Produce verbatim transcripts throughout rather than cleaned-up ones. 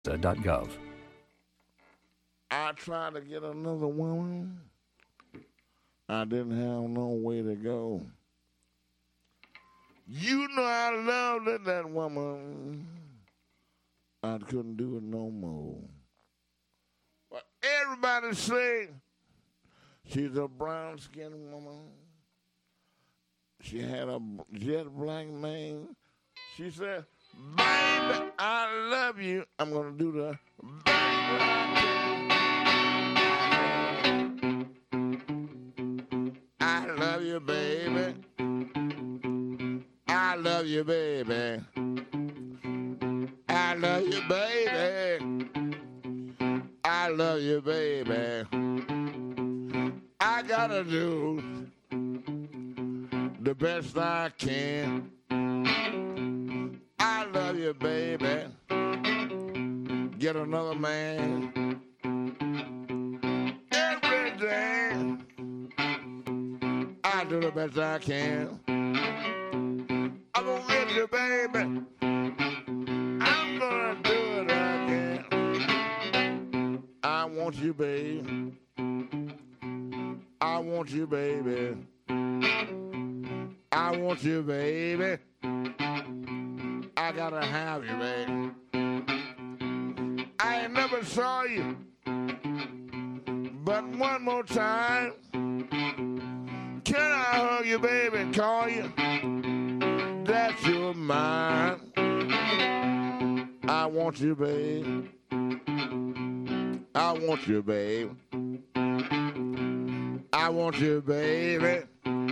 dot gov. I tried to get another woman. I didn't have no way to go. You know I loved it, that woman. I couldn't do it no more. But everybody say she's a brown-skinned woman. She had a jet black mane. She said, baby, I love you. I'm going to do the baby. I love you, baby. I love you, baby. I love you, baby. I love you, baby. I gotta do the best I can. I love you, baby. Get another man every day. I do the best I can. I'm gonna get you, baby. I'm gonna do it again. I want you, baby. I want you, baby. I want you, baby. I gotta have you, baby. I ain't never saw you, but one more time. Can I hug you, baby, and call you? That you're mine. I want you, babe. I want you, babe. I want you, baby.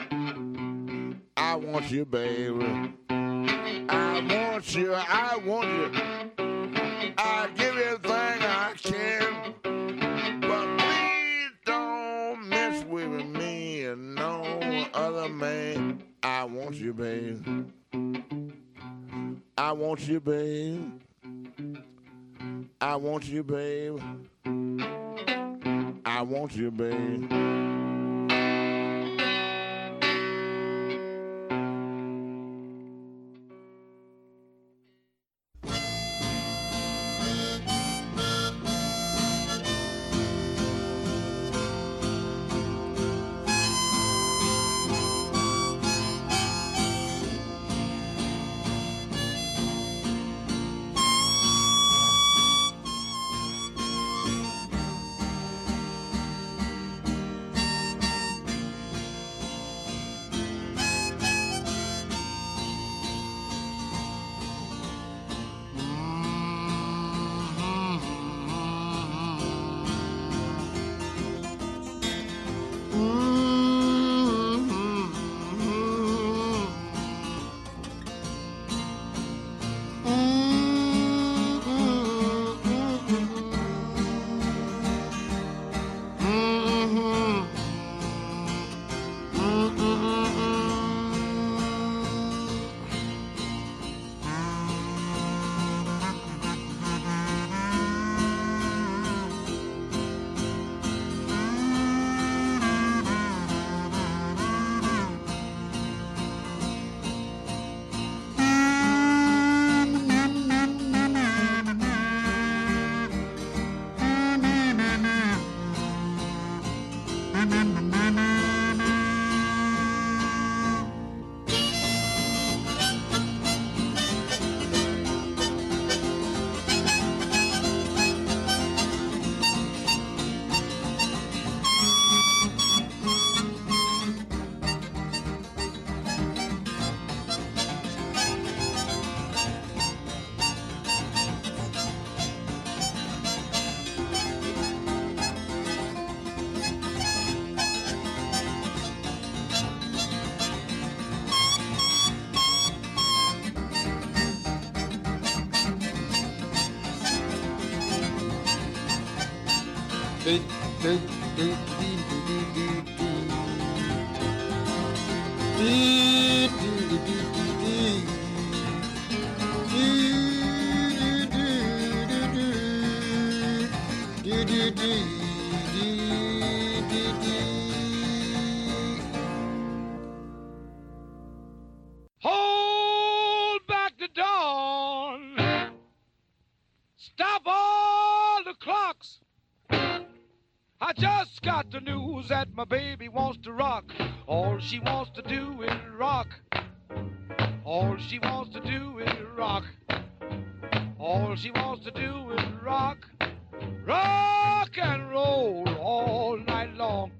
I want you, baby. I want you, I want you. I give you everything I can. But please don't mess with me and no other man. I want you, babe. I want you, babe. I want you, babe. I want you, babe. Hold back the dawn. Stop all the clocks. I just got the news that my baby wants to rock. All she wants to do is rock. All she wants to do is rock. All she wants to do is rock. Rock and roll all night long.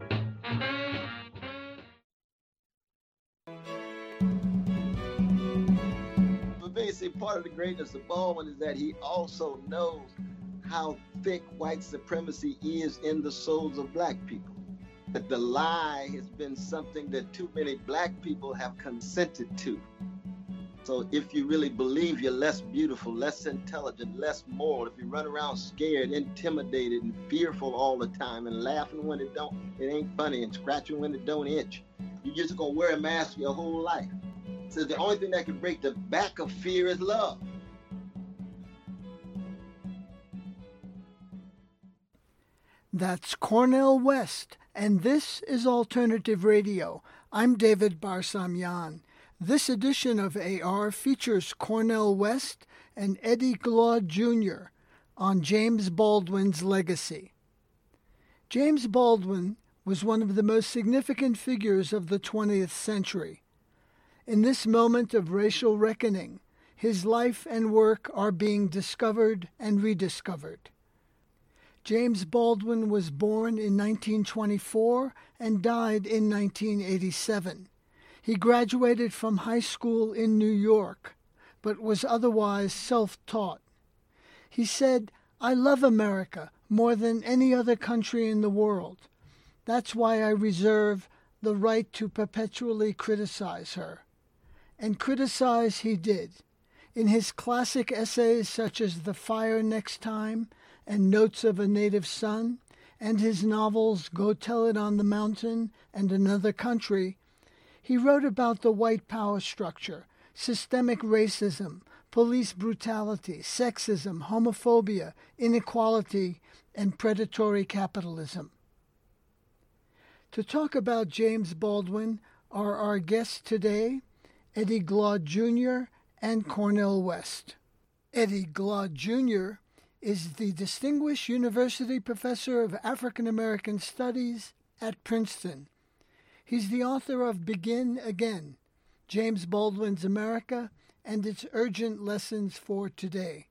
But basically, part of the greatness of Baldwin is that he also knows how thick white supremacy is in the souls of black people. That the lie has been something that too many black people have consented to. So if you really believe you're less beautiful, less intelligent, less moral, if you run around scared, intimidated, and fearful all the time, and laughing when it don't, it ain't funny, and scratching when it don't itch, you're just gonna wear a mask your whole life. So the only thing that can break the back of fear is love. That's Cornel West, and this is Alternative Radio. I'm David Barsamian. This edition of A R features Cornel West and Eddie Glaude Junior on James Baldwin's legacy. James Baldwin was one of the most significant figures of the twentieth century. In this moment of racial reckoning, his life and work are being discovered and rediscovered. James Baldwin was born in nineteen twenty-four and died in nineteen eighty-seven. He graduated from high school in New York, but was otherwise self-taught. He said, "I love America more than any other country in the world. That's why I reserve the right to perpetually criticize her." And criticize he did. In his classic essays such as The Fire Next Time and Notes of a Native Son, and his novels Go Tell It on the Mountain and Another Country, he wrote about the white power structure, systemic racism, police brutality, sexism, homophobia, inequality, and predatory capitalism. To talk about James Baldwin are our guests today, Eddie Glaude Junior and Cornel West. Eddie Glaude Junior is the Distinguished University Professor of African American Studies at Princeton. He's the author of Begin Again, James Baldwin's America and its Urgent Lessons for Today.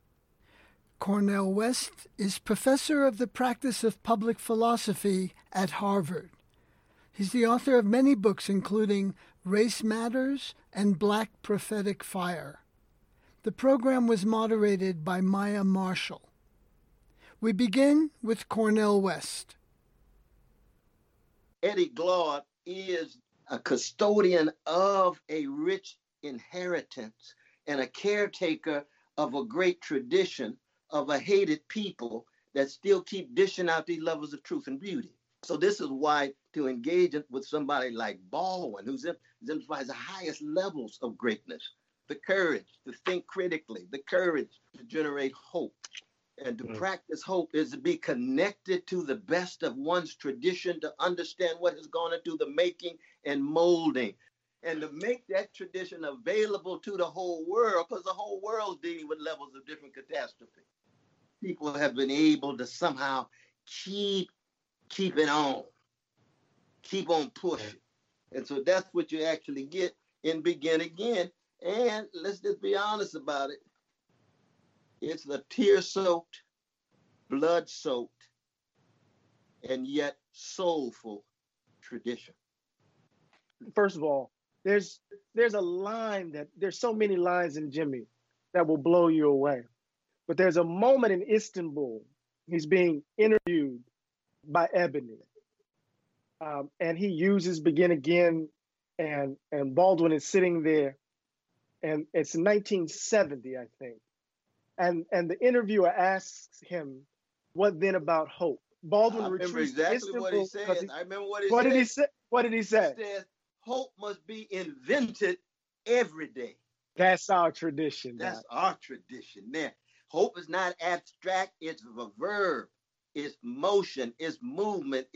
Cornel West is Professor of the Practice of Public Philosophy at Harvard. He's the author of many books, including Race Matters and Black Prophetic Fire. The program was moderated by Maya Marshall. We begin with Cornel West. Eddie Glaude is a custodian of a rich inheritance and a caretaker of a great tradition of a hated people that still keep dishing out these levels of truth and beauty. So this is why to engage with somebody like Baldwin, who's exemplifies the highest levels of greatness, the courage to think critically, the courage to generate hope. And to mm. practice hope is to be connected to the best of one's tradition, to understand what has gone into the making and molding, and to make that tradition available to the whole world, because the whole world's dealing with levels of different catastrophe. People have been able to somehow keep keep it on, keep on pushing. And so that's what you actually get in Begin Again. And let's just be honest about it. It's the tear-soaked, blood-soaked, and yet soulful tradition. First of all, there's there's a line that, there's so many lines in Jimmy that will blow you away. But there's a moment in Istanbul, he's being interviewed by Ebony. Um, and he uses Begin Again, and, and Baldwin is sitting there, and it's nineteen seventy, I think. And and the interviewer asks him, "What then about hope?" Baldwin I remember retreats exactly Istanbul what he said. He, I remember what he what said. Did he say? What did he say? He said, hope must be invented every day. That's our tradition. That's Doc. our tradition. There, hope is not abstract. It's a verb. It's motion. It's movement. It's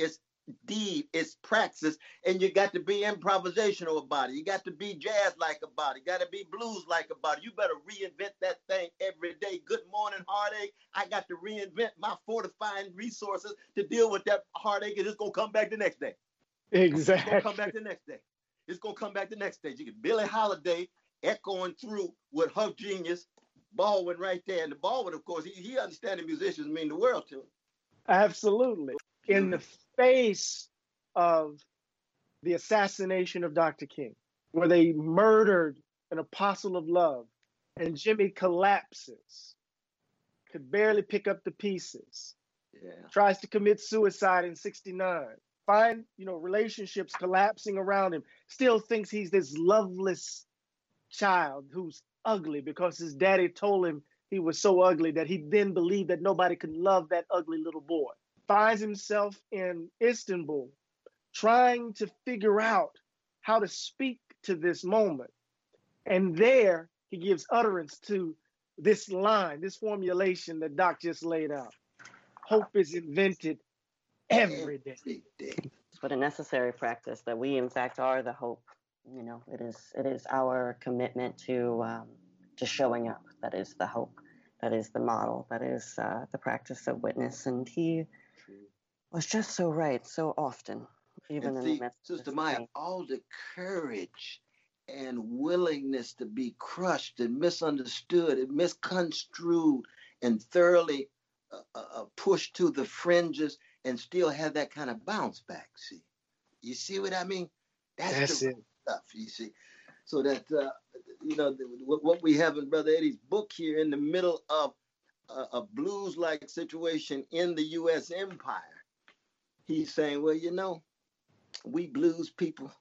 deed, it's praxis, and you got to be improvisational about it. You got to be jazz-like about it. You got to be blues-like about it. You better reinvent that thing every day. Good morning, heartache. I got to reinvent my fortifying resources to deal with that heartache, and it's going to come back the next day. Exactly. It's going to come back the next day. It's going to come back the next day. You get Billie Holiday echoing through with her genius, Baldwin right there. And the Baldwin, of course, he, he understands musicians mean the world to him. Absolutely. In the face of the assassination of Doctor King, where they murdered an apostle of love, and Jimmy collapses, could barely pick up the pieces, yeah. tries to commit suicide in sixty-nine, find, you know, relationships collapsing around him, still thinks he's this loveless child who's ugly because his daddy told him he was so ugly that he then believed that nobody could love that ugly little boy. Finds himself in Istanbul trying to figure out how to speak to this moment. And there he gives utterance to this line, this formulation that Doc just laid out. Hope is invented every day. But a necessary practice that we, in fact, are the hope. You know, it is it is our commitment to um, to showing up. That is the hope. That is the model. That is uh, the practice of witness. And he was just so right so often, even and in see, the midst Sister of Maya, pain. all the courage and willingness to be crushed and misunderstood and misconstrued and thoroughly uh, uh, pushed to the fringes and still have that kind of bounce back. See, you see what I mean? That's, That's the it. stuff. You see, so that uh, you know what, what we have in Brother Eddie's book here in the middle of a, a blues-like situation in the U S empire. He's saying, well, you know, we blues people,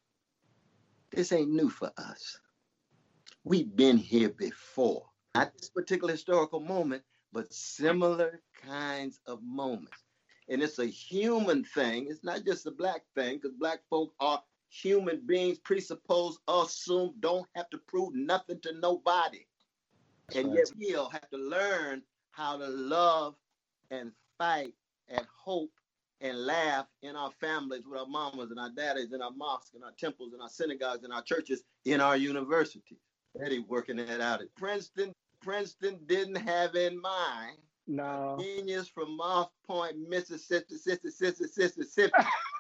this ain't new for us. We've been here before. Not this particular historical moment, but similar kinds of moments. And it's a human thing. It's not just a black thing, because black folk are human beings, presuppose, assume, don't have to prove nothing to nobody. That's and right. yet we'll have to learn how to love and fight and hope and laugh in our families with our mamas and our daddies in our mosques and our temples and our synagogues and our churches in our universities. Eddie working that out at Princeton. Princeton didn't have in mind No. a genius from Moss Point, Mississippi, Mississippi, Mississippi,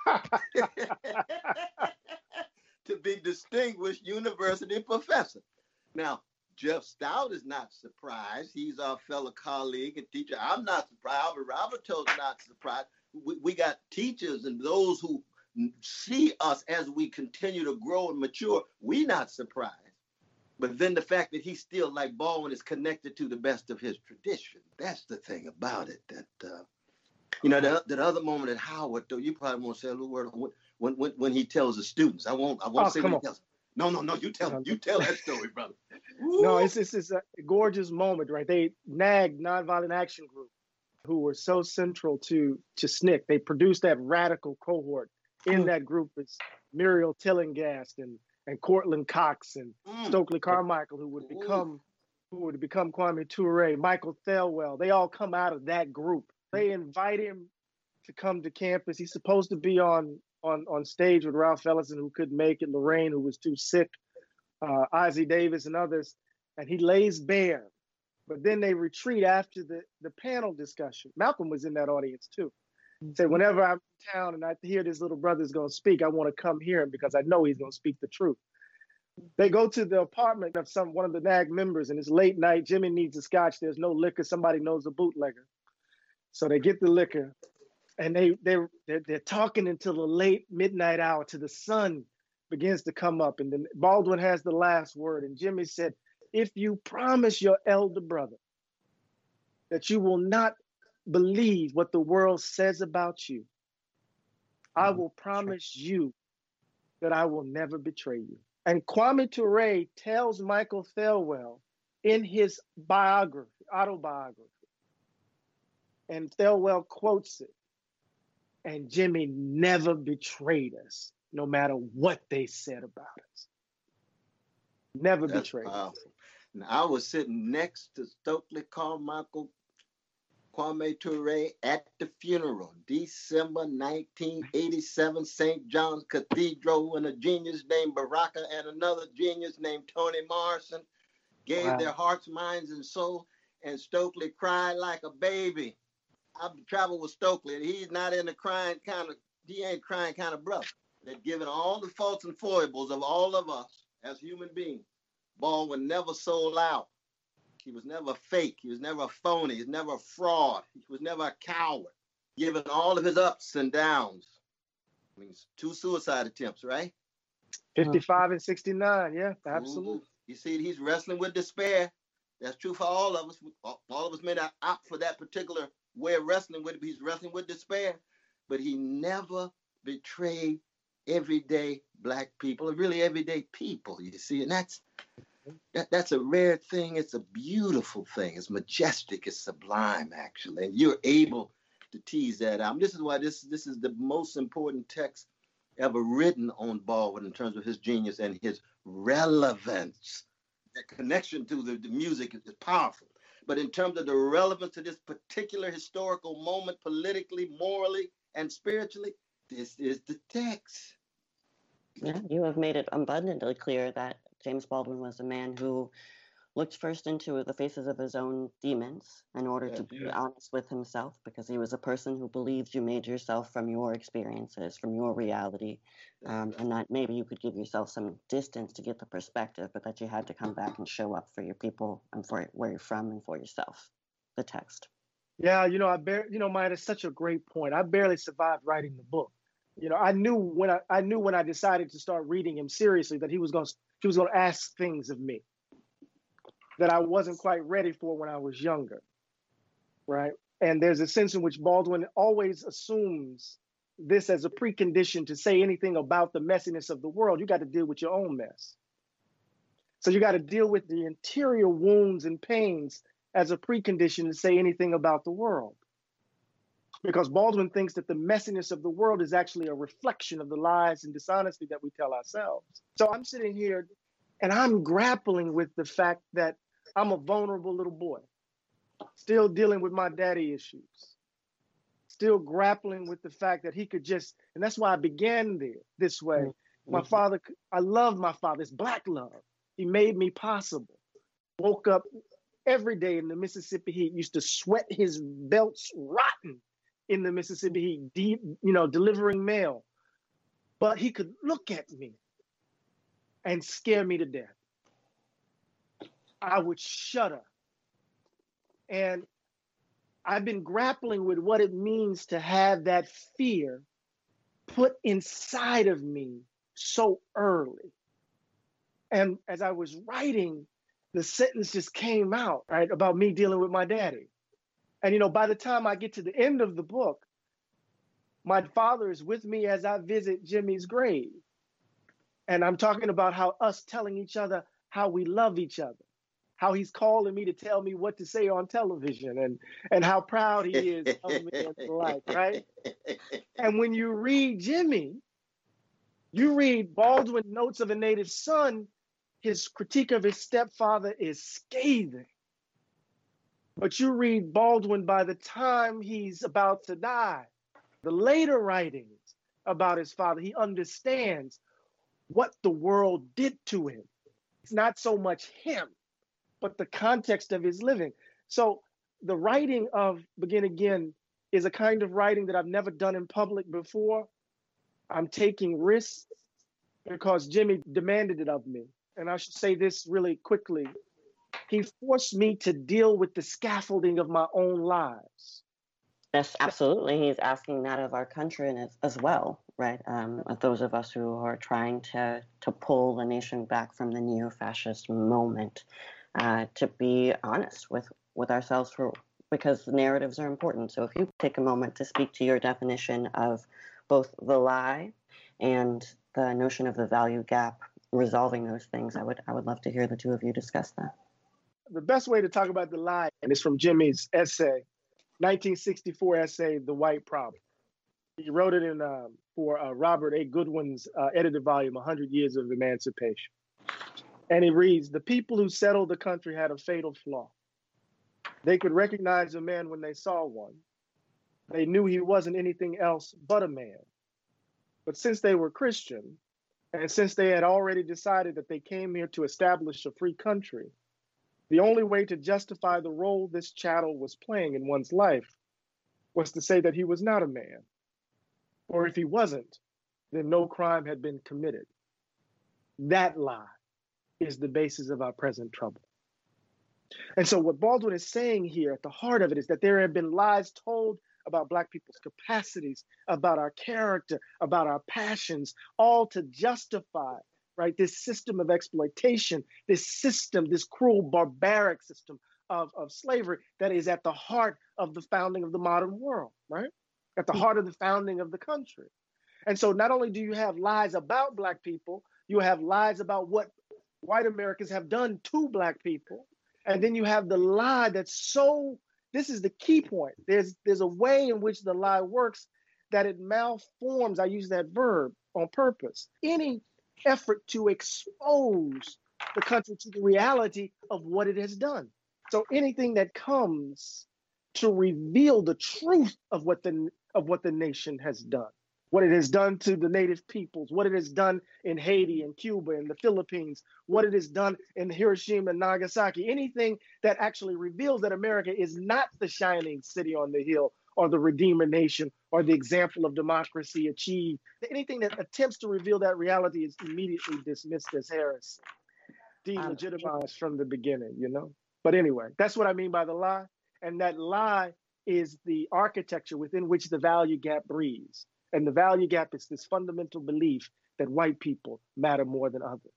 to be distinguished university professor. Now, Jeff Stout is not surprised. He's our fellow colleague and teacher. I'm not surprised. Albert Roberto's not surprised. We, we got teachers and those who see us as we continue to grow and mature. We not surprised. But then the fact that he's still, like Baldwin, is connected to the best of his tradition. That's the thing about it. That uh, you know, that, that other moment at Howard, though, you probably won't say a little word on when when when he tells the students. I won't. I won't Oh, say come what on. he tells. No, no, no. You tell. You tell that story, brother. No, it's, it's it's a gorgeous moment, right? They N A G, Nonviolent Action Group, who were so central to to S N C C. They produced that radical cohort. In that group is Muriel Tillinghast and and Cortland Cox and Mm. Stokely Carmichael, who would become who would become Kwame Ture, Michael Thelwell. They all come out of that group. They invite him to come to campus. He's supposed to be on on on stage with Ralph Ellison, who couldn't make it, Lorraine, who was too sick, uh, Ozzie Davis and others, and he lays bare. But then they retreat after the, the panel discussion. Malcolm was in that audience too. He said, whenever I'm in town and I hear this little brother's going to speak, I want to come hear him because I know he's going to speak the truth. They go to the apartment of some one of the N A G members, and it's late night. Jimmy needs a scotch. There's no liquor. Somebody knows a bootlegger. So they get the liquor, and they, they, they're, they're talking until the late midnight hour till the sun begins to come up. And then Baldwin has the last word. And Jimmy said, if you promise your elder brother that you will not believe what the world says about you, I will promise you that I will never betray you. And Kwame Ture tells Michael Thelwell in his biography, autobiography, and Thelwell quotes it, and Jimmy never betrayed us, no matter what they said about us. Never That's betrayed us. powerful. Now, I was sitting next to Stokely Carmichael, Kwame Ture at the funeral, December nineteen eighty-seven, Saint John's Cathedral, when a genius named Baraka and another genius named Toni Morrison gave wow. their hearts, minds, and soul, and Stokely cried like a baby. I've traveled with Stokely, and he's not in the crying kind of, he ain't crying kind of brother. That given all the faults and foibles of all of us as human beings, Baldwin never sold out. He was never fake. He was never a phony. He was never a fraud. He was never a coward. Given all of his ups and downs. I mean, two suicide attempts, right? fifty-five and sixty-nine, yeah, absolutely. Ooh, you see, he's wrestling with despair. That's true for all of us. All of us may not opt for that particular way of wrestling with it. He's wrestling with despair. But he never betrayed everyday Black people, or really everyday people, you see. And that's that, that's a rare thing. It's a beautiful thing. It's majestic. It's sublime, actually. And you're able to tease that out. This is why this, this is the most important text ever written on Baldwin in terms of his genius and his relevance. The connection to the, the music is, is powerful. But in terms of the relevance to this particular historical moment, politically, morally, and spiritually, this is the text. Yeah, you have made it abundantly clear that James Baldwin was a man who looked first into the faces of his own demons in order yeah, to be yeah. honest with himself, because he was a person who believed you made yourself from your experiences, from your reality, um, and that maybe you could give yourself some distance to get the perspective, but that you had to come back and show up for your people and for where you're from and for yourself. The text. Yeah, you know, I bar- you know, Maya, that's such a great point. I barely survived writing the book. You know, I knew when I, I knew when I decided to start reading him seriously that he was going to he was going to ask things of me that I wasn't quite ready for when I was younger, right? And there's a sense in which Baldwin always assumes this as a precondition to say anything about the messiness of the world. You got to deal with your own mess. So you got to deal with the interior wounds and pains as a precondition to say anything about the world. Because Baldwin thinks that the messiness of the world is actually a reflection of the lies and dishonesty that we tell ourselves. So I'm sitting here and I'm grappling with the fact that I'm a vulnerable little boy, still dealing with my daddy issues, still grappling with the fact that he could just, and that's why I began there this way. Mm-hmm. My father, I love my father, it's Black love. He made me possible. Woke up every day in the Mississippi heat, used to sweat his belts rotten in the Mississippi heat, deep, you know, delivering mail. But he could look at me and scare me to death. I would shudder. And I've been grappling with what it means to have that fear put inside of me so early. And as I was writing, the sentence just came out, right, about me dealing with my daddy. And, you know, by the time I get to the end of the book, my father is with me as I visit Jimmy's grave. And I'm talking about how us telling each other how we love each other, how he's calling me to tell me what to say on television, and, and how proud he is of me and the like, right? And when you read Jimmy, you read Baldwin Notes of a Native Son, his critique of his stepfather is scathing. But you read Baldwin by the time he's about to die, the later writings about his father, he understands what the world did to him. It's not so much him, but the context of his living. So the writing of Begin Again is a kind of writing that I've never done in public before. I'm taking risks because Jimmy demanded it of me. And I should say this really quickly. He forced me to deal with the scaffolding of my own lives. Yes, absolutely. He's asking that of our country and as, as well, right? Um, of those of us who are trying to, to pull the nation back from the neo-fascist moment, uh, to be honest with, with ourselves, for because narratives are important. So if you take a moment to speak to your definition of both the lie and the notion of the value gap, resolving those things, I would I would love to hear the two of you discuss that. The best way to talk about the lie, and it's from Jimmy's essay, nineteen sixty-four essay, The White Problem. He wrote it in um, for uh, Robert A. Goodwin's uh, edited volume, one hundred years of Emancipation. And he reads, the people who settled the country had a fatal flaw. They could recognize a man when they saw one. They knew he wasn't anything else but a man. But since they were Christian, and since they had already decided that they came here to establish a free country, the only way to justify the role this chattel was playing in one's life was to say that he was not a man. Or if he wasn't, then no crime had been committed. That lie is the basis of our present trouble. And so what Baldwin is saying here at the heart of it is that there have been lies told about Black people's capacities, about our character, about our passions, all to justify, right, this system of exploitation, this system, this cruel, barbaric system of, of slavery that is at the heart of the founding of the modern world, right? At the heart of the founding of the country. And so not only do you have lies about Black people, you have lies about what white Americans have done to Black people. And then you have the lie that's so, this is the key point. There's, there's a way in which the lie works that it malforms, I use that verb on purpose, any effort to expose the country to the reality of what it has done. So anything that comes to reveal the truth of what the, of what the nation has done, what it has done to the native peoples, what it has done in Haiti and Cuba and the Philippines, what it has done in Hiroshima and Nagasaki, anything that actually reveals that America is not the shining city on the hill or the Redeemer nation or the example of democracy achieved, anything that attempts to reveal that reality is immediately dismissed as heresy, delegitimized from the beginning, you know? But anyway, that's what I mean by the lie. And that lie is the architecture within which the value gap breathes. And the value gap is this fundamental belief that white people matter more than others.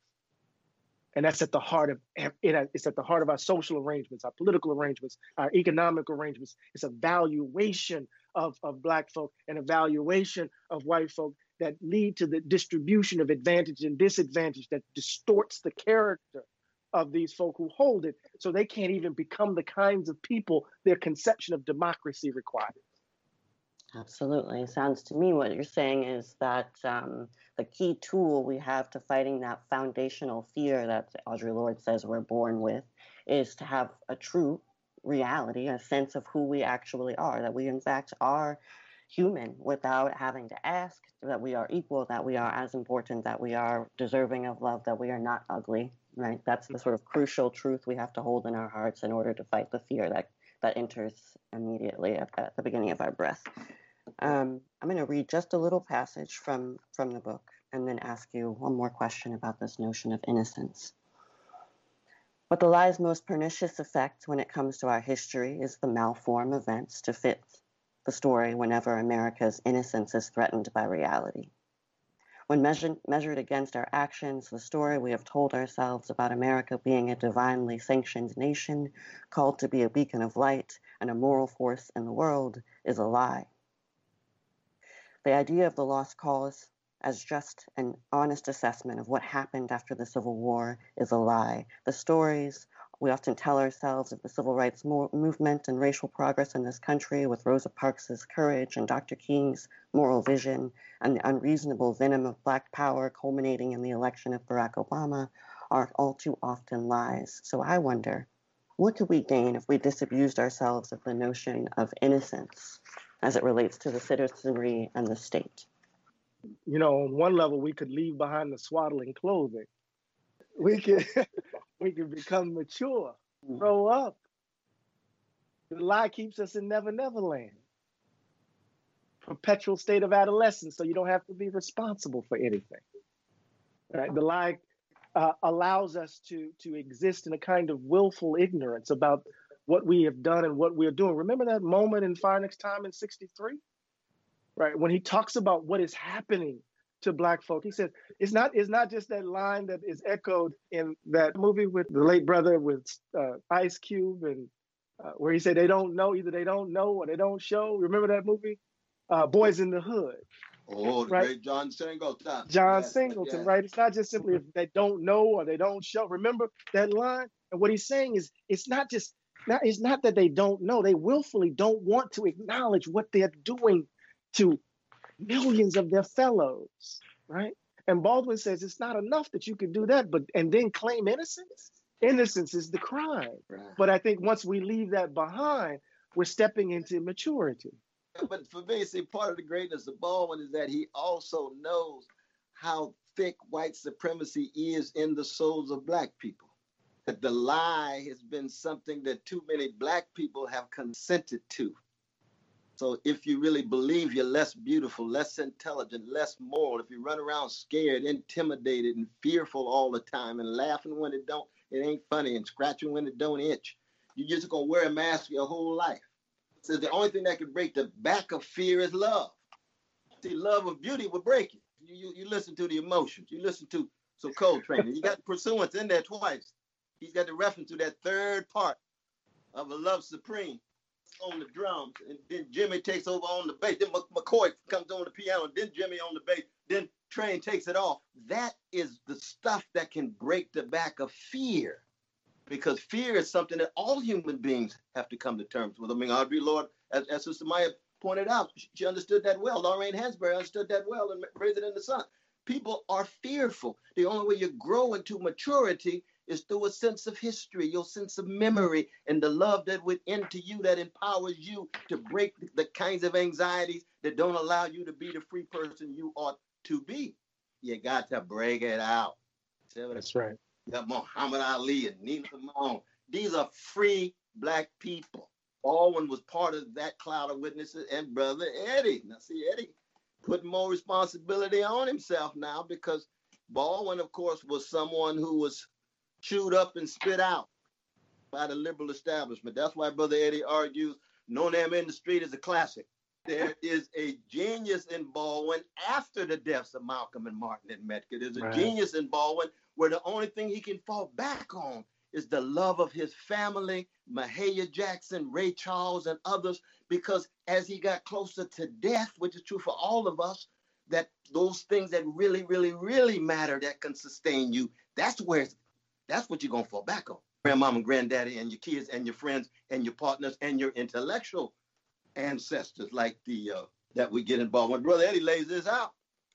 And that's at the heart of it. It's at the heart of our social arrangements, our political arrangements, our economic arrangements. It's a valuation of, of Black folk and a valuation of white folk that lead to the distribution of advantage and disadvantage that distorts the character of these folk who hold it, so they can't even become the kinds of people their conception of democracy requires. Absolutely. It sounds to me what you're saying is that um, the key tool we have to fighting that foundational fear that Audre Lorde says we're born with is to have a true reality, a sense of who we actually are, that we in fact are human without having to ask, that we are equal, that we are as important, that we are deserving of love, that we are not ugly, right? That's the sort of crucial truth we have to hold in our hearts in order to fight the fear that, that enters immediately at, at the beginning of our breath. Um, I'm going to read just a little passage from, from the book and then ask you one more question about this notion of innocence. But the lie's most pernicious effect when it comes to our history is the malform events to fit the story whenever America's innocence is threatened by reality. When measured, measured against our actions, the story we have told ourselves about America being a divinely sanctioned nation, called to be a beacon of light and a moral force in the world, is a lie. The idea of the lost cause as just an honest assessment of what happened after the Civil War is a lie. The stories we often tell ourselves of the civil rights mo- movement and racial progress in this country with Rosa Parks' courage and Doctor King's moral vision and the unreasonable venom of Black power culminating in the election of Barack Obama are all too often lies. So I wonder, what could we gain if we disabused ourselves of the notion of innocence as it relates to the citizenry and the state? You know, on one level, we could leave behind the swaddling clothing. We could, we could become mature, grow up. The lie keeps us in Never Never Land. Perpetual state of adolescence, so you don't have to be responsible for anything. Right? The lie uh, allows us to, to exist in a kind of willful ignorance about what we have done and what we're doing. Remember that moment in Fire Next Time in sixty-three? Right, when he talks about what is happening to Black folk, he says it's not it's not just that line that is echoed in that movie with the late brother with uh, Ice Cube, and uh, where he said they don't know, either they don't know or they don't show. Remember that movie, uh, Boys in the Hood? Oh, the right? great John Singleton. John yes, Singleton, yes. right? It's not just simply if they don't know or they don't show. Remember that line? And what he's saying is it's not just not, it's not that they don't know; they willfully don't want to acknowledge what they're doing to millions of their fellows, right? And Baldwin says it's not enough that you can do that, but and then claim innocence. Innocence is the crime. Right. But I think once we leave that behind, we're stepping into maturity. But for me, see, part of the greatness of Baldwin is that he also knows how thick white supremacy is in the souls of black people. That the lie has been something that too many black people have consented to. So if you really believe you're less beautiful, less intelligent, less moral, if you run around scared, intimidated, and fearful all the time and laughing when it don't, it ain't funny, and scratching when it don't itch, you're just gonna wear a mask your whole life. So the only thing that can break the back of fear is love. See, love of beauty will break it. You, you, you listen to the emotions. You listen to, so Coltrane, you got the pursuance in there twice. He's got the reference to that third part of A Love Supreme on the drums, and then Jimmy takes over on the bass. Then McCoy comes on the piano, then Jimmy on the bass, then Train takes it off. That is the stuff that can break the back of fear, because fear is something that all human beings have to come to terms with. I mean, Audre Lorde, as, as Sister Maya pointed out, she understood that well. Lorraine Hansberry understood that well and Raise It in the Sun. People are fearful. The only way you grow into maturity is through a sense of history, your sense of memory, and the love that went into you that empowers you to break the kinds of anxieties that don't allow you to be the free person you ought to be. You got to break it out. That's right. You got Muhammad Ali and Nina Simone. These are free black people. Baldwin was part of that cloud of witnesses, and Brother Eddie. Now, see, Eddie putting more responsibility on himself now, because Baldwin, of course, was someone who was chewed up and spit out by the liberal establishment. That's why Brother Eddie argues No Name in the Street is a classic. There is a genius in Baldwin after the deaths of Malcolm and Martin and Metcalfe. There's a right. genius in Baldwin where the only thing he can fall back on is the love of his family, Mahalia Jackson, Ray Charles, and others, because as he got closer to death, which is true for all of us, that those things that really, really, really matter that can sustain you, that's where it's That's what you're going to fall back on. Grandmama and granddaddy and your kids and your friends and your partners and your intellectual ancestors like the uh, that we get involved with. Brother Eddie lays this out.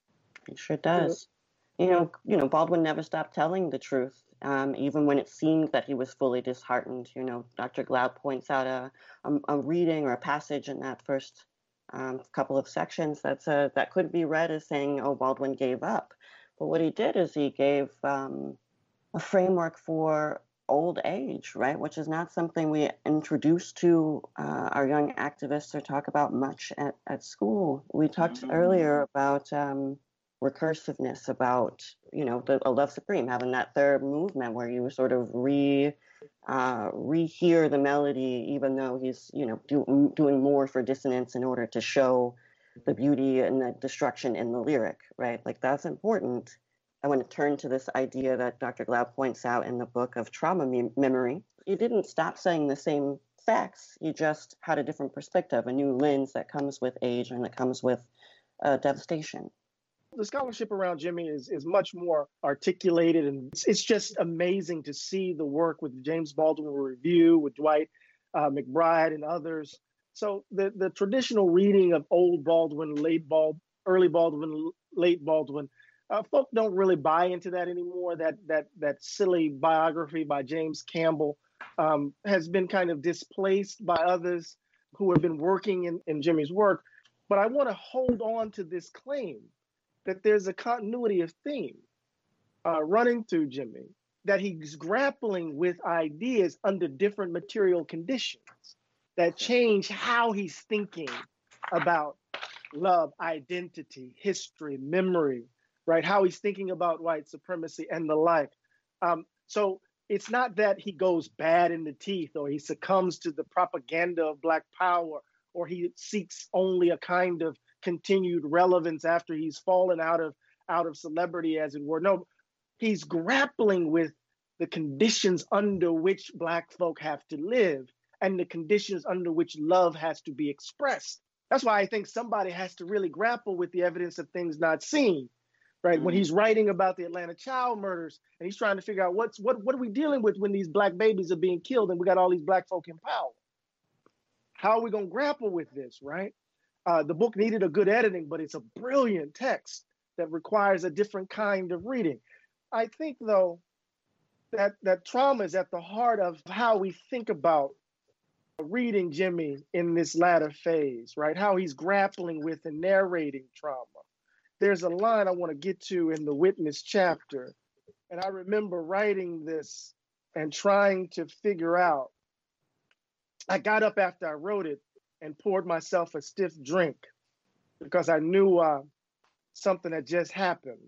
He sure does. You know, you know, Baldwin never stopped telling the truth, um, even when it seemed that he was fully disheartened. You know, Doctor Glaude points out a, a, a reading or a passage in that first um, couple of sections that's a, that could be read as saying, oh, Baldwin gave up. But what he did is he gave um, a framework for old age, right? Which is not something we introduce to uh, our young activists or talk about much at, at school. We talked mm-hmm. earlier about um, recursiveness, about, you know, the A Love Supreme, having that third movement where you sort of re, uh, rehear the melody, even though he's, you know, do, doing more for dissonance in order to show the beauty and the destruction in the lyric, right? Like, that's important. I want to turn to this idea that Doctor Glaude points out in the book of trauma me- memory. You didn't stop saying the same facts. You just had a different perspective, a new lens that comes with age and that comes with uh, devastation. The scholarship around Jimmy is, is much more articulated, and it's, it's just amazing to see the work with the James Baldwin Review, with Dwight uh, McBride and others. So the, the traditional reading of old Baldwin, late Bald, early Baldwin, late Baldwin, Uh, folk don't really buy into that anymore. That that that silly biography by James Campbell um, has been kind of displaced by others who have been working in, in Jimmy's work. But I want to hold on to this claim that there's a continuity of theme uh, running through Jimmy, that he's grappling with ideas under different material conditions that change how he's thinking about love, identity, history, memory, right? How he's thinking about white supremacy and the like. Um, so it's not that he goes bad in the teeth or he succumbs to the propaganda of Black power or he seeks only a kind of continued relevance after he's fallen out of, out of celebrity, as it were. No, he's grappling with the conditions under which Black folk have to live and the conditions under which love has to be expressed. That's why I think somebody has to really grapple with the evidence of things not seen. Right. Mm-hmm. When he's writing about the Atlanta child murders and he's trying to figure out what's what what are we dealing with when these Black babies are being killed and we got all these Black folk in power? How are we going to grapple with this? Right. Uh, the book needed a good editing, but it's a brilliant text that requires a different kind of reading. I think, though, that, that trauma is at the heart of how we think about reading Jimmy in this latter phase, right? How he's grappling with and narrating trauma. There's a line I want to get to in the witness chapter. And I remember writing this and trying to figure out. I got up after I wrote it and poured myself a stiff drink because I knew uh, something had just happened.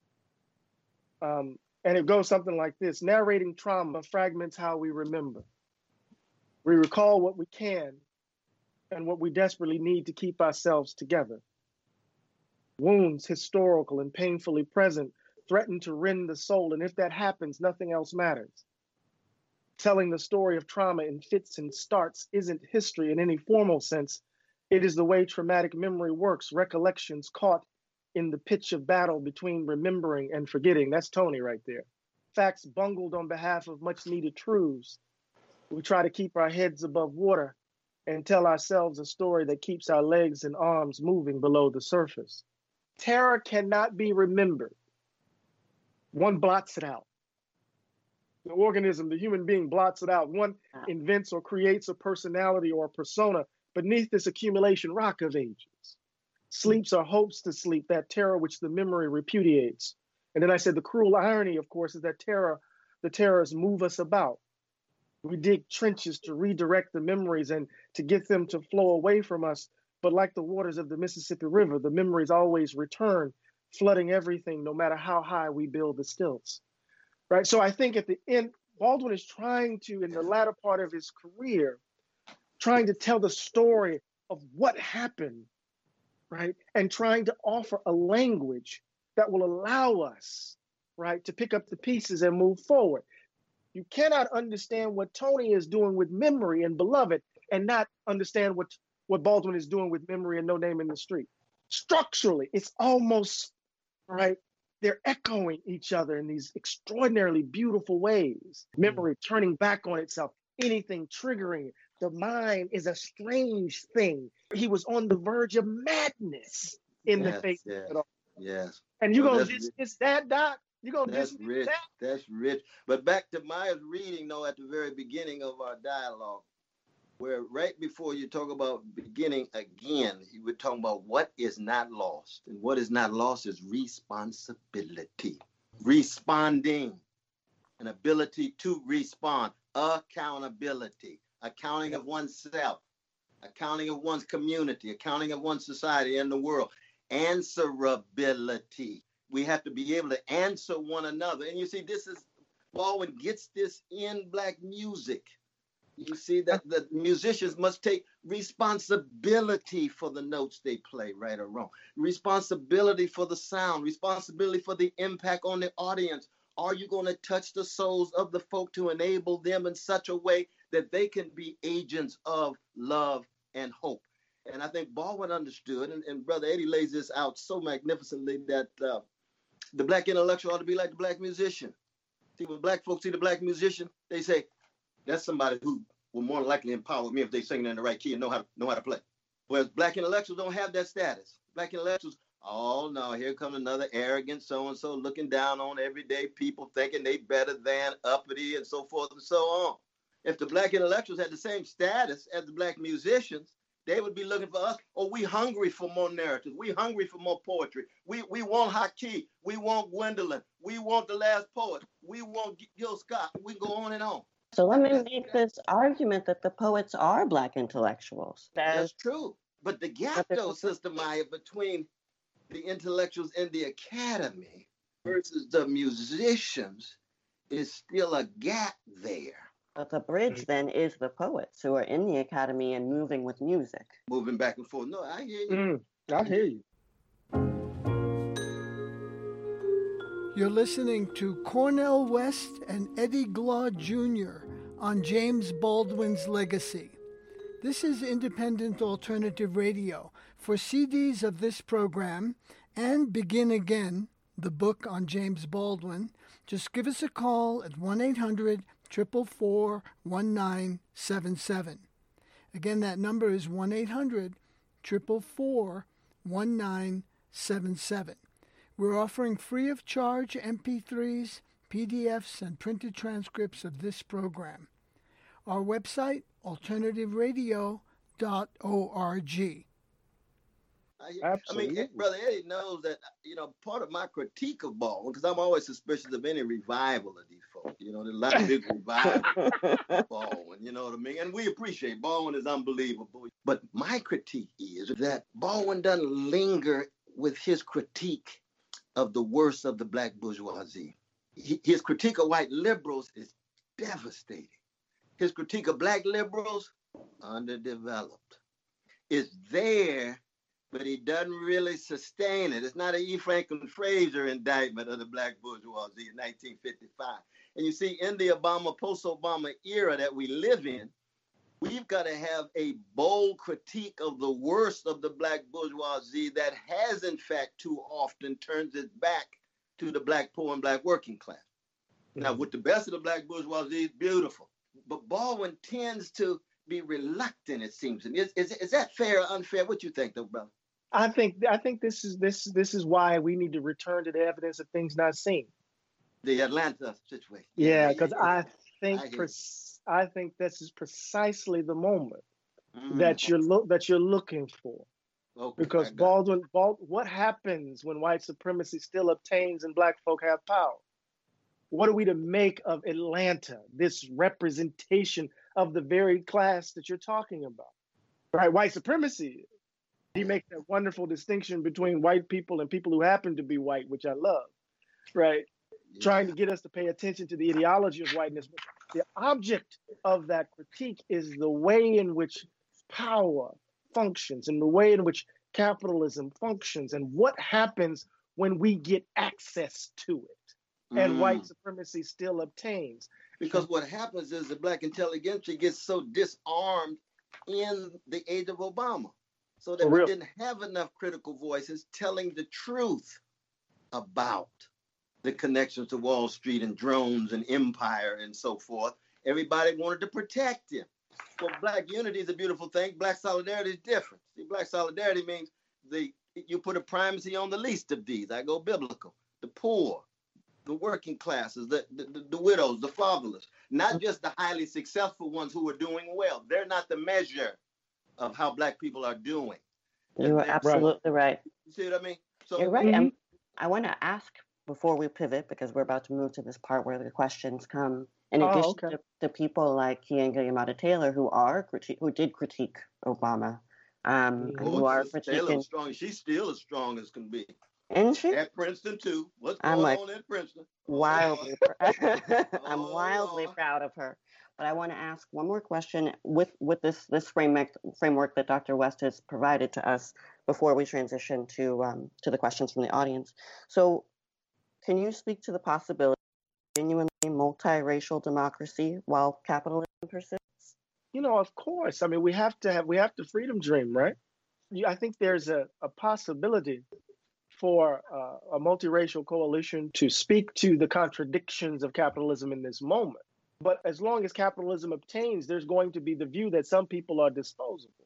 Um, and it goes something like this: narrating trauma fragments how we remember. We recall what we can and what we desperately need to keep ourselves together. Wounds, historical and painfully present, threaten to rend the soul, and if that happens, nothing else matters. Telling the story of trauma in fits and starts isn't history in any formal sense. It is the way traumatic memory works, recollections caught in the pitch of battle between remembering and forgetting. That's Tony right there. Facts bungled on behalf of much-needed truths. We try to keep our heads above water and tell ourselves a story that keeps our legs and arms moving below the surface. Terror cannot be remembered. One blots it out. The organism, the human being, blots it out. One invents or creates a personality or a persona beneath this accumulation rock of ages. Sleeps or hopes to sleep, that terror which the memory repudiates. And then I said the cruel irony, of course, is that terror, the terrors move us about. We dig trenches to redirect the memories and to get them to flow away from us. But like the waters of the Mississippi River, the memories always return, flooding everything, no matter how high we build the stilts. Right? So I think at the end, Baldwin is trying to, in the latter part of his career, trying to tell the story of what happened, right? And trying to offer a language that will allow us, right, to pick up the pieces and move forward. You cannot understand what Tony is doing with Memory and Beloved and not understand what, what Baldwin is doing with Memory and No Name in the Street. Structurally, it's almost, right, they're echoing each other in these extraordinarily beautiful ways. Memory turning back on itself, anything triggering. The mind is a strange thing. He was on the verge of madness in yes, the face yes, of it all. Yes. And you're Well, going to that's- dismiss that, Doc? You're going to That's dismiss rich. that? That's rich. But back to Maya's reading, though, at the very beginning of our dialogue, where right before you talk about beginning again, you were talking about what is not lost. And what is not lost is responsibility. Responding, an ability to respond, accountability, accounting of oneself, accounting of one's community, accounting of one's society and the world, answerability. We have to be able to answer one another. And you see, this is, Baldwin gets this in Black music. You see that the musicians must take responsibility for the notes they play, right or wrong. Responsibility for the sound, responsibility for the impact on the audience. Are you going to touch the souls of the folk to enable them in such a way that they can be agents of love and hope? And I think Baldwin understood, and, and Brother Eddie lays this out so magnificently, that uh, the Black intellectual ought to be like the Black musician. See, when Black folks see the Black musician, they say, that's somebody who will more likely empower me if they sing in the right key and know how to know how to play. Whereas Black intellectuals don't have that status. Black intellectuals, oh no, here comes another arrogant so-and-so looking down on everyday people, thinking they better than, uppity, and so forth and so on. If the Black intellectuals had the same status as the Black musicians, they would be looking for us. Oh, we hungry for more narrative. We hungry for more poetry. We we want Hakeem. We want Gwendolyn. We want The Last Poet. We want Gil Scott. We go on and on. So let me make this argument that the poets are Black intellectuals. That's true. But the gap, But though, Sister Maya, between the intellectuals in the academy versus the musicians is still a gap there. But the bridge then is the poets who are in the academy and moving with music. Moving back and forth. No, I hear you. Mm, I hear you. You're listening to Cornel West and Eddie Glaude Junior on James Baldwin's Legacy. This is Independent Alternative Radio. For C Ds of this program and Begin Again, the book on James Baldwin, just give us a call at one eight hundred, four four four, one nine seven seven. Again, that number is one eight hundred, four four four, one nine seven seven. We're offering free of charge M P threes, P D Fs, and printed transcripts of this program. Our website, alternative radio dot org. I, I mean, Brother Eddie knows that, you know, part of my critique of Baldwin, because I'm always suspicious of any revival of these folks. You know, there's a lot of big revival of Baldwin, you know what I mean? And we appreciate Baldwin is unbelievable. But my critique is that Baldwin doesn't linger with his critique of the worst of the black bourgeoisie. He, his critique of white liberals is devastating. His critique of black liberals, underdeveloped. It's there, but he doesn't really sustain it. It's not an E. Franklin Fraser indictment of the black bourgeoisie in nineteen fifty-five. And you see, in the Obama, post-Obama era that we live in, we've got to have a bold critique of the worst of the black bourgeoisie that has, in fact, too often turns its back to the black poor and black working class. Mm-hmm. Now, with the best of the black bourgeoisie, it's beautiful. But Baldwin tends to be reluctant, it seems to me. Is, is, is that fair or unfair? What you think, though, brother? I think I think this is this this is why we need to return to the evidence of things not seen. The Atlanta situation. Yeah, because yeah, yeah, yeah. I think I, pres- I think this is precisely the moment mm. that you're lo- that you're looking for. Okay, because Baldwin, Bald, what happens when white supremacy still obtains and black folk have power? What are we to make of Atlanta, this representation of the very class that you're talking about? Right, white supremacy. He makes that wonderful distinction between white people and people who happen to be white, which I love, right? Yeah. Trying to get us to pay attention to the ideology of whiteness. But the object of that critique is the way in which power functions and the way in which capitalism functions and what happens when we get access to it and mm. white supremacy still obtains. Because what happens is the black intelligentsia gets so disarmed in the age of Obama. So that we didn't have enough critical voices telling the truth about the connections to Wall Street and drones and empire and so forth. Everybody wanted to protect him. Well, black unity is a beautiful thing. Black solidarity is different. See, black solidarity means the you put a primacy on the least of these. I go biblical. The poor, the working classes, the, the, the widows, the fatherless. Not just the highly successful ones who are doing well. They're not the measure of how black people are doing. You are absolutely right. You see what I mean? So, You're right. Mm-hmm. And I want to ask before we pivot, because we're about to move to this part where the questions come. In oh, addition okay. to, to people like Keeanga-Yamahtta Taylor, who are who did critique Obama, um, oh, who are critiquing. Strong. She's still as strong as can be. Isn't she? At Princeton too. What's going I'm like, on at Princeton? Wildly, oh, I'm wildly Lord. proud of her. But I want to ask one more question with, with this, this framework framework that Doctor West has provided to us before we transition to um, to the questions from the audience. So can you speak to the possibility of genuinely multiracial democracy while capitalism persists? You know, of course. I mean, we have to have we have the freedom dream, right? I think there's a, a possibility for uh, a multiracial coalition to speak to the contradictions of capitalism in this moment. But as long as capitalism obtains, there's going to be the view that some people are disposable,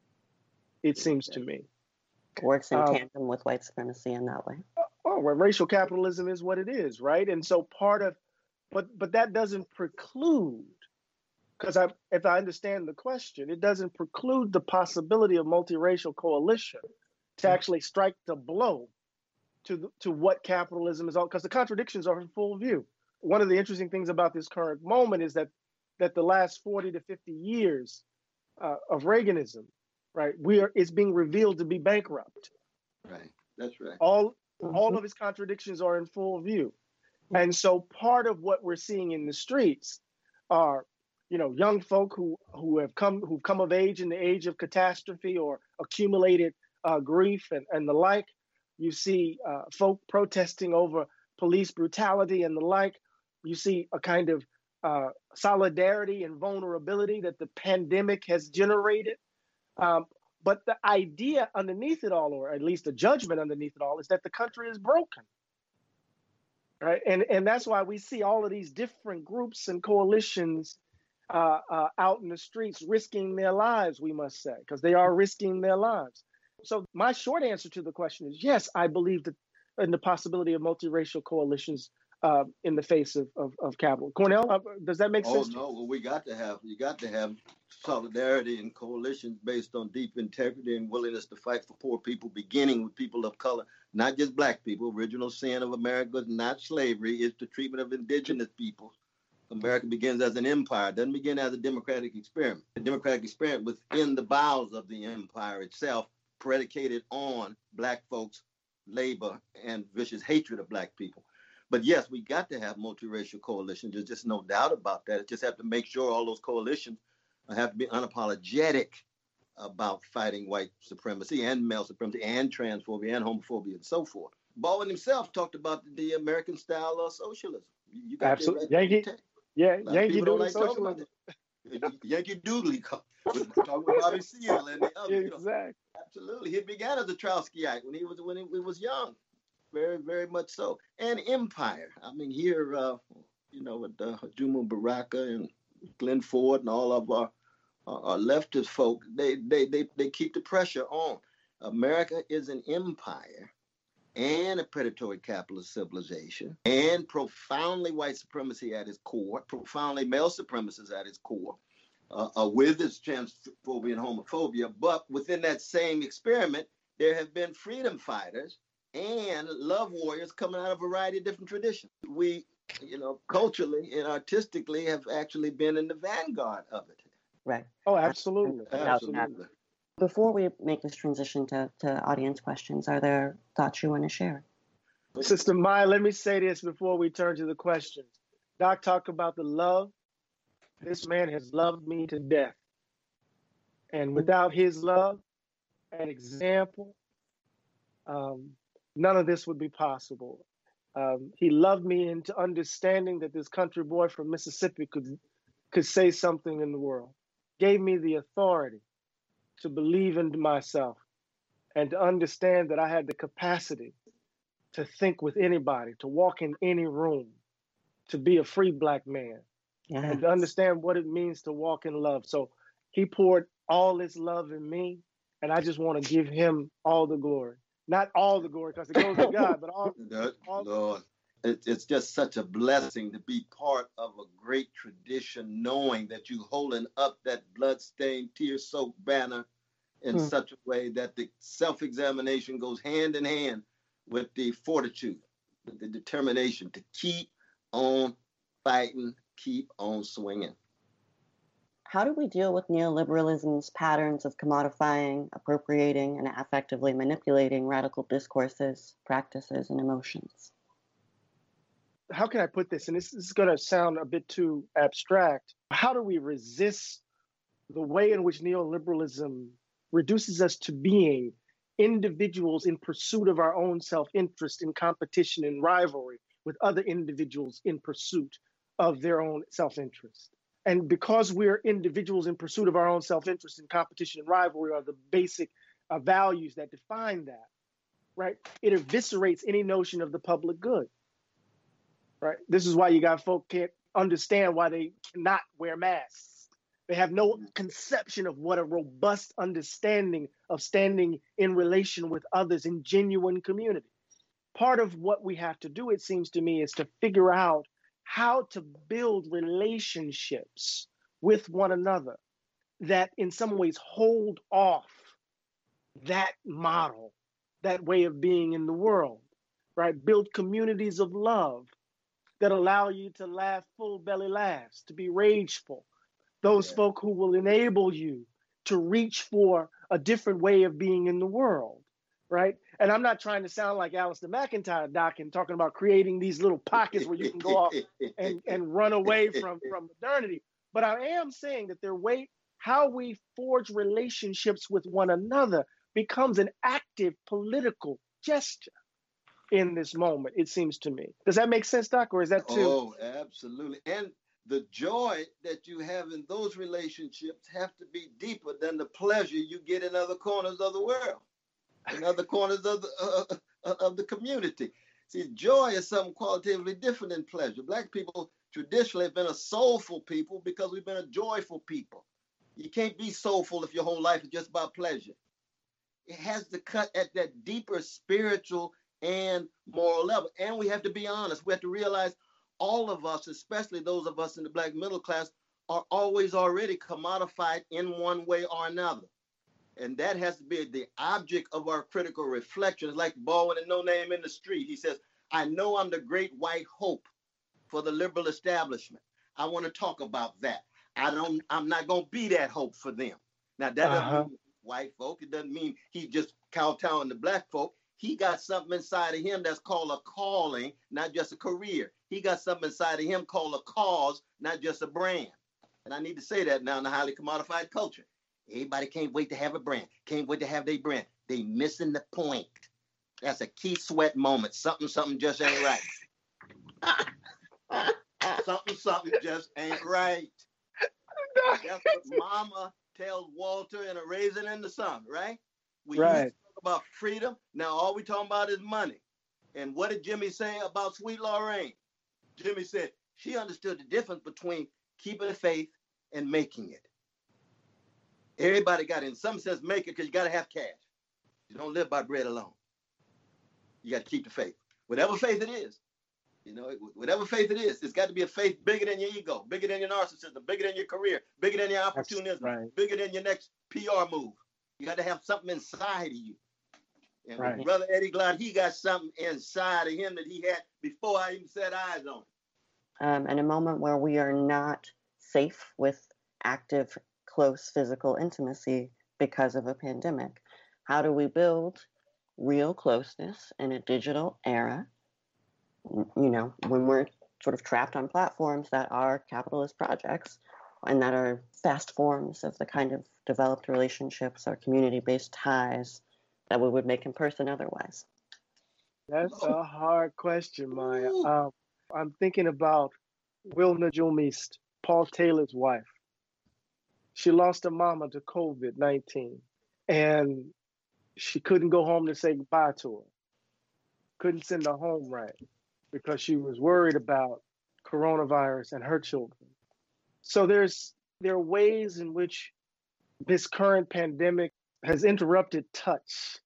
it seems to me. Works in um, tandem with white supremacy in that way. Oh, well, racial capitalism is what it is, right? And so part of, but but that doesn't preclude, because I, if I understand the question, it doesn't preclude the possibility of multiracial coalition to actually strike the blow to the, to what capitalism is all, because the contradictions are in full view. One of the interesting things about this current moment is that that the last forty to fifty years uh, of Reaganism, right, we are is being revealed to be bankrupt. Right, that's right. All mm-hmm. all of its contradictions are in full view, and so part of what we're seeing in the streets are, you know, young folk who who have come who've come of age in the age of catastrophe or accumulated uh, grief and and the like. You see uh, folk protesting over police brutality and the like. You see a kind of uh, solidarity and vulnerability that the pandemic has generated. Um, but the idea underneath it all, or at least the judgment underneath it all, is that the country is broken. Right? And, and that's why we see all of these different groups and coalitions uh, uh, out in the streets risking their lives, we must say, because they are risking their lives. So my short answer to the question is, yes, I believe that in the possibility of multiracial coalitions uh, in the face of, of, of capital. Cornell, uh, does that make Oh, sense? no, well, we got to have, you got to have solidarity and coalitions based on deep integrity and willingness to fight for poor people, beginning with people of color, not just black people. Original sin of America is not slavery, it's the treatment of indigenous peoples. America begins as an empire, it doesn't begin as a democratic experiment. The democratic experiment within the bowels of the empire itself, predicated on black folks' labor and vicious hatred of black people. But yes, we got to have multiracial coalitions. There's just no doubt about that. It just have to make sure all those coalitions have to be unapologetic about fighting white supremacy and male supremacy and transphobia and homophobia and so forth. Baldwin himself talked about the, the American style of socialism. You got Absolutely. Right Yankee, yeah, Yankee Doodle like socialism. Yankee Doodle, talking with Bobby Seale and the others. Exactly. You know, absolutely. He began as a Trotskyite when he was when he, he was young. Very, very much so. And empire. I mean, here, uh, you know, with uh, Jomo Baraka and Glenn Ford and all of our, our leftist folk, they, they, they, they keep the pressure on. America is an empire and a predatory capitalist civilization and profoundly white supremacy at its core, profoundly male supremacy at its core, uh, uh, with its transphobia and homophobia. But within that same experiment, there have been freedom fighters and love warriors coming out of a variety of different traditions. We, you know, culturally and artistically have actually been in the vanguard of it. Right. Oh, absolutely. Absolutely. Before we make this transition to, to audience questions, are there thoughts you want to share? Sister Maya, let me say this before we turn to the questions. Doc talked about the love. This man has loved me to death. And without his love and example, um, none of this would be possible. Um, he loved me into understanding that this country boy from Mississippi could, could say something in the world. Gave me the authority to believe in myself and to understand that I had the capacity to think with anybody, to walk in any room, to be a free black man, yes. And to understand what it means to walk in love. So he poured all his love in me, and I just want to give him all the glory. Not all the glory, because it goes to God, but all, all Lord. It, it's just such a blessing to be part of a great tradition, knowing that you holding up that blood-stained, tear-soaked banner in mm. such a way that the self-examination goes hand in hand with the fortitude, with the determination to keep on fighting, keep on swinging. How do we deal with neoliberalism's patterns of commodifying, appropriating, and effectively manipulating radical discourses, practices, and emotions? How can I put this? And this, this is going to sound a bit too abstract. How do we resist the way in which neoliberalism reduces us to being individuals in pursuit of our own self-interest, in competition and rivalry with other individuals in pursuit of their own self-interest? And because we're individuals in pursuit of our own self-interest and competition and rivalry are the basic uh, values that define that, right? It eviscerates any notion of the public good, right? This is why you got folk can't understand why they cannot wear masks. They have no conception of what a robust understanding of standing in relation with others in genuine community. Part of what we have to do, it seems to me, is to figure out how to build relationships with one another that in some ways hold off that model, that way of being in the world, right? Build communities of love that allow you to laugh full belly laughs, to be rageful. Those yeah. folk who will enable you to reach for a different way of being in the world, right? And I'm not trying to sound like Alistair McIntyre, Doc, and talking about creating these little pockets where you can go off and, and run away from, from modernity. But I am saying that their way, how we forge relationships with one another becomes an active political gesture in this moment, it seems to me. Does that make sense, Doc, or is that too? Oh, absolutely. And the joy that you have in those relationships have to be deeper than the pleasure you get in other corners of the world, in other corners of the, uh, of the community. See, joy is something qualitatively different than pleasure. Black people traditionally have been a soulful people because we've been a joyful people. You can't be soulful if your whole life is just about pleasure. It has to cut at that deeper spiritual and moral level. And we have to be honest. We have to realize all of us, especially those of us in the black middle class, are always already commodified in one way or another. And that has to be the object of our critical reflection. It's like Baldwin and No Name in the Street. He says, I know I'm the great white hope for the liberal establishment. I want to talk about that. I don't, I'm not going to be that hope for them. Now, that doesn't uh-huh. mean white folk. It doesn't mean he's just kowtowing the black folk. He got something inside of him that's called a calling, not just a career. He got something inside of him called a cause, not just a brand. And I need to say that now in a highly commodified culture. Everybody can't wait to have a brand. Can't wait to have their brand. They missing the point. That's a Keith Sweat moment. Something, something just ain't right. something, something just ain't right. That's what Mama tells Walter in A Raisin in the Sun, right? We right. used to talk about freedom. Now all we talking about is money. And what did Jimmy say about Sweet Lorraine? Jimmy said she understood the difference between keeping the faith and making it. Everybody got to, in some sense, make it because you got to have cash. You don't live by bread alone. You got to keep the faith. Whatever faith it is, you know, whatever faith it is, it's got to be a faith bigger than your ego, bigger than your narcissism, bigger than your career, bigger than your opportunism, right. bigger than your next P R move. You got to have something inside of you. And right. Brother Eddie Glaude, he got something inside of him that he had before I even set eyes on him. Um, in a moment where we are not safe with active, close physical intimacy because of a pandemic, how do we build real closeness in a digital era? You know, when we're sort of trapped on platforms that are capitalist projects and that are fast forms of the kind of developed relationships or community-based ties that we would make in person otherwise? That's a hard question, Maya. Um, I'm thinking about Wilna Jumist, Paul Taylor's wife. She lost her mama to COVID nineteen, and she couldn't go home to say goodbye to her. Couldn't send her home right because she was worried about coronavirus and her children. So there's there are ways in which this current pandemic has interrupted touch,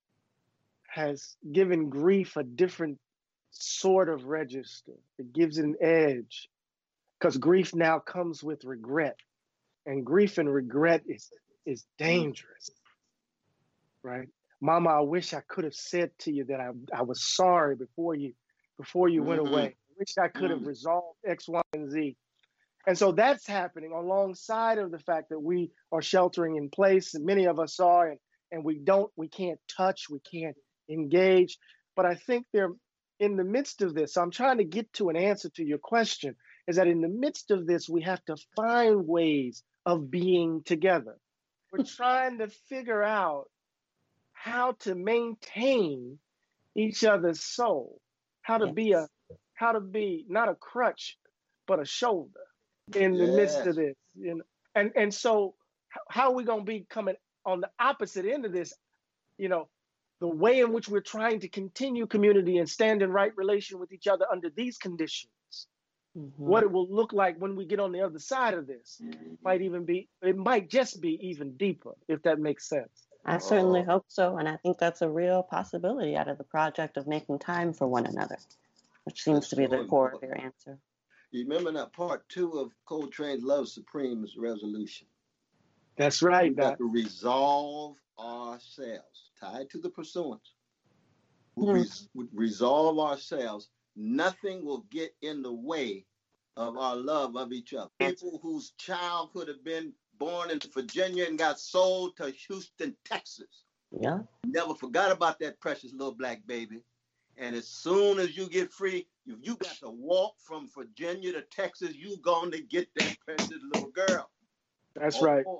has given grief a different sort of register. It gives it an edge because grief now comes with regret, and grief and regret is, is dangerous, right? Mama, I wish I could have said to you that I, I was sorry before you, before you mm-hmm. went away. I wish I could have mm-hmm. resolved X, Y, and Z. And so that's happening alongside of the fact that we are sheltering in place, and many of us are, and, and we don't, we can't touch, we can't engage. But I think they're in the midst of this. So I'm trying to get to an answer to your question, is that in the midst of this, we have to find ways of being together. We're trying to figure out how to maintain each other's soul, how to yes. be a, how to be not a crutch, but a shoulder in the yes. midst of this, you know. And and so how are we going to be coming on the opposite end of this? You know, the way in which we're trying to continue community and stand in right relation with each other under these conditions, mm-hmm. what it will look like when we get on the other side of this might even be, it might just be even deeper, if that makes sense. I certainly oh. hope so. And I think that's a real possibility out of the project of making time for one another, which seems that's to be so the core important. Of your answer. You remember that part two of Coltrane's Love Supreme's resolution? That's right. We got to resolve ourselves, tied to the pursuance. We res- resolve ourselves. Nothing will get in the way of our love of each other. People whose child could have been born in Virginia and got sold to Houston, Texas. Yeah. Never forgot about that precious little black baby. And as soon as you get free, if you got to walk from Virginia to Texas, you going to get that precious little girl. That's oh, right.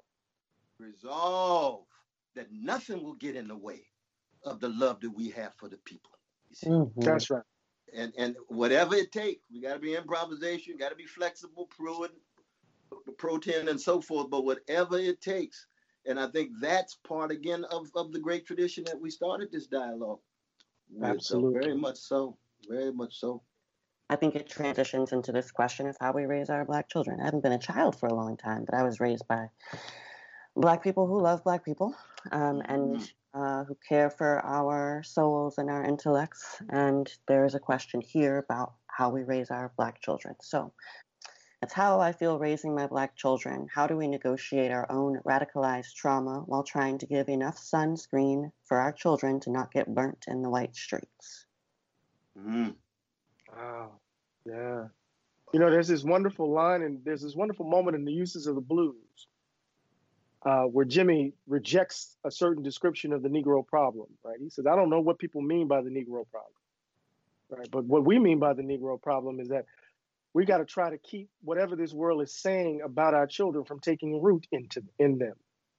Resolve that nothing will get in the way of the love that we have for the people. Mm-hmm. That's right. And and whatever it takes, we got to be improvisation, got to be flexible, prudent, protein, and so forth. But whatever it takes, and I think that's part again of, of the great tradition that we started this dialogue. Absolutely. So very much so. Very much so. I think it transitions into this question of how we raise our Black children. I haven't been a child for a long time, but I was raised by Black people who love Black people. Um, and uh, who care for our souls and our intellects. And there is a question here about how we raise our Black children. So that's how I feel raising my Black children. How do we negotiate our own radicalized trauma while trying to give enough sunscreen for our children to not get burnt in the white streets? Mm. Wow. Yeah. You know, there's this wonderful line and there's this wonderful moment in the Uses of the Blues uh, where Jimmy rejects a certain description of the Negro problem, right? He says, I don't know what people mean by the Negro problem, right? But what we mean by the Negro problem is that we got to try to keep whatever this world is saying about our children from taking root into in them.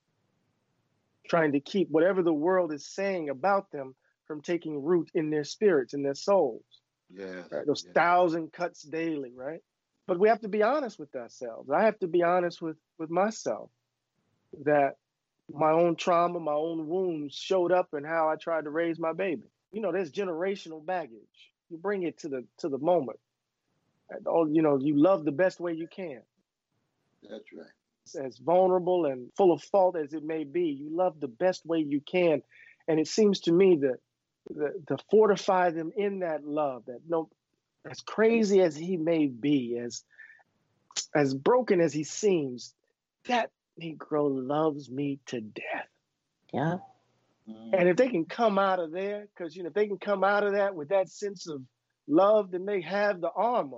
Trying to keep whatever the world is saying about them from taking root in their spirits, in their souls. Yeah. Right? Those yeah. thousand cuts daily, right? But we have to be honest with ourselves. I have to be honest with, with myself that my own trauma, my own wounds showed up in how I tried to raise my baby. You know, there's generational baggage. You bring it to the to the moment. Oh, you know, you love the best way you can. That's right. As vulnerable and full of fault as it may be, you love the best way you can. And it seems to me that the, to fortify them in that love, that no, as crazy as he may be, as as broken as he seems, that Negro loves me to death. Yeah. And if they can come out of there, because you know, if they can come out of that with that sense of love, then they have the armor.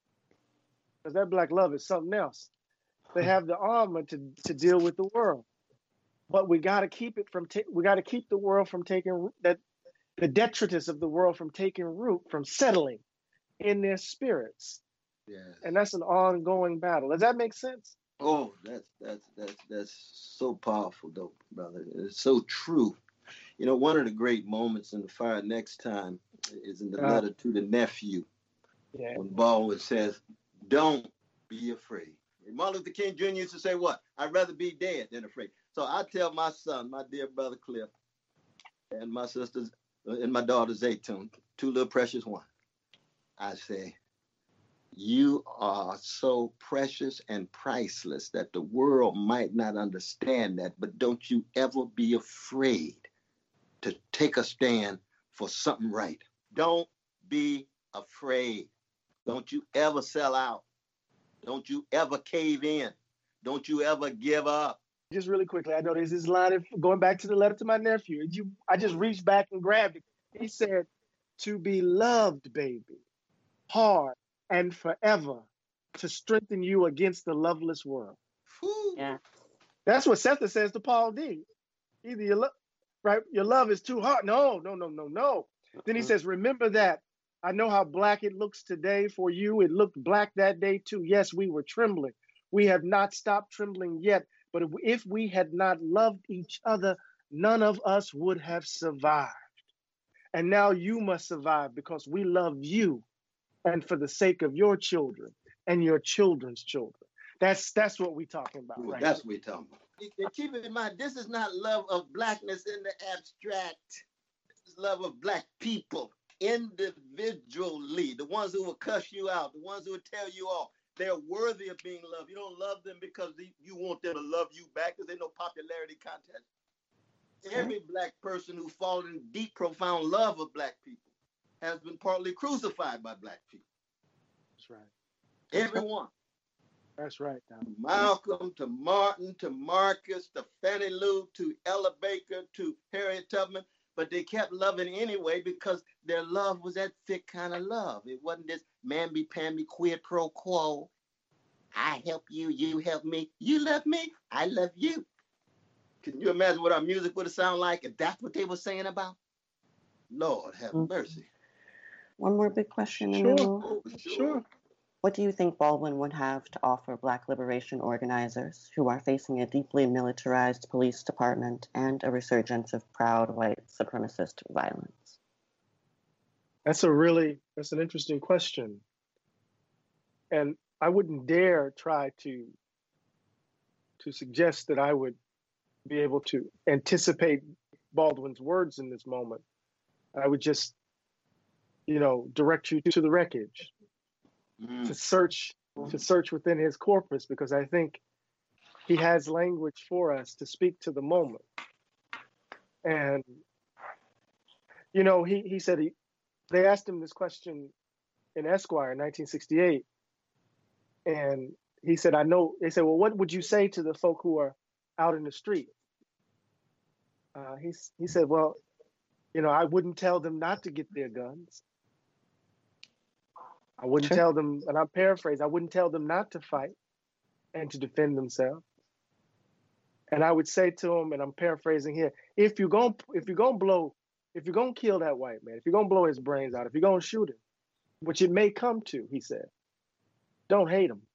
Because that Black love is something else. They have the armor to, to deal with the world. But we got to keep it from, ta- we got to keep the world from taking, that the detritus of the world from taking root, from settling in their spirits. Yeah. And that's an ongoing battle. Does that make sense? Oh, that's that's that's that's so powerful, though, brother. It's so true. You know, one of the great moments in The Fire Next Time is in the Uh, letter to the nephew, Yeah. when Baldwin says, "Don't be afraid." Martin Luther King Junior used to say, "What? I'd rather be dead than afraid." So I tell my son, my dear brother Cliff, and my sisters, and my daughter Zaytune, two little precious ones, I say, you are so precious and priceless that the world might not understand that, but don't you ever be afraid to take a stand for something right. Don't be afraid. Don't you ever sell out. Don't you ever cave in. Don't you ever give up. Just really quickly, I know there's this line of, going back to the letter to my nephew. You, I just reached back and grabbed it. He said, "To be loved, baby, hard and forever, to strengthen you against the loveless world." Whew. Yeah. That's what Seth says to Paul D. Either your love, right? Your love is too hard. No, no, no, no, no. Then he says, "Remember that. I know how black it looks today for you. It looked black that day too. Yes, we were trembling. We have not stopped trembling yet. But if, if we had not loved each other, none of us would have survived. And now you must survive because we love you and for the sake of your children and your children's children." That's that's what we're talking about, Ooh, right? that's what we're talking about. And keep in mind, this is not love of blackness in the abstract. This is love of black people individually. The ones who will cuss you out, the ones who will tell you off. They're worthy of being loved. You don't love them because you want them to love you back, because there's no popularity contest. Every black person who fallen in deep, profound love of black people has been partly crucified by black people. That's right. Everyone. That's right. Now. Malcolm to Martin to Marcus to Fannie Lou to Ella Baker to Harriet Tubman, but they kept loving anyway because their love was that thick kind of love. It wasn't this mamby-pamby quid pro quo. I help you, you help me. You love me, I love you. Can you imagine what our music would have sounded like if that's what they were saying about? Lord have Mm. mercy. One more big question, and Sure. then we'll... Oh, sure. Sure. What do you think Baldwin would have to offer Black liberation organizers who are facing a deeply militarized police department and a resurgence of proud white supremacist violence? That's a really, that's an interesting question. And I wouldn't dare try to, to suggest that I would be able to anticipate Baldwin's words in this moment. I would just, you know, direct you to the wreckage. Mm. to search to search within his corpus, because I think he has language for us to speak to the moment. And, you know, he, he said he, they asked him this question in Esquire in nineteen sixty-eight. And he said, I know, they said, well, what would you say to the folk who are out in the street? Uh, he, he said, well, you know, I wouldn't tell them not to get their guns. I wouldn't Sure. tell them, and I'm paraphrasing, I wouldn't tell them not to fight and to defend themselves. And I would say to them, and I'm paraphrasing here, if you're going if you're gonna blow, if you're gonna kill that white man, if you're gonna blow his brains out, if you're gonna shoot him, which it may come to, he said, don't hate him.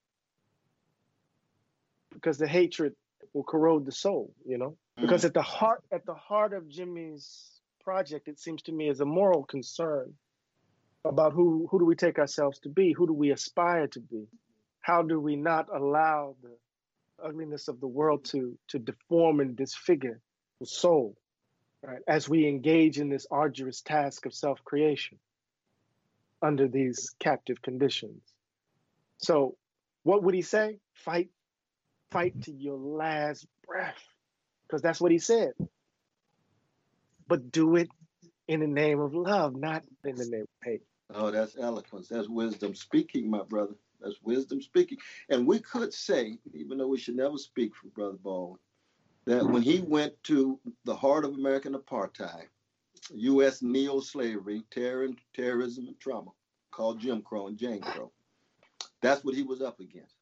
Because the hatred will corrode the soul, you know? Because at the heart, at the heart of Jimmy's project, it seems to me, is a moral concern about who, who do we take ourselves to be? Who do we aspire to be? How do we not allow the ugliness of the world to, to deform and disfigure the soul, right? As we engage in this arduous task of self-creation under these captive conditions. So what would he say? Fight, fight to your last breath, because that's what he said. But do it in the name of love, not in the name of hate. Oh, that's eloquence. That's wisdom speaking, my brother. That's wisdom speaking. And we could say, even though we should never speak for Brother Baldwin, that when he went to the heart of American apartheid, U S neo-slavery, terror and terrorism and trauma, called Jim Crow and Jane Crow, that's what he was up against.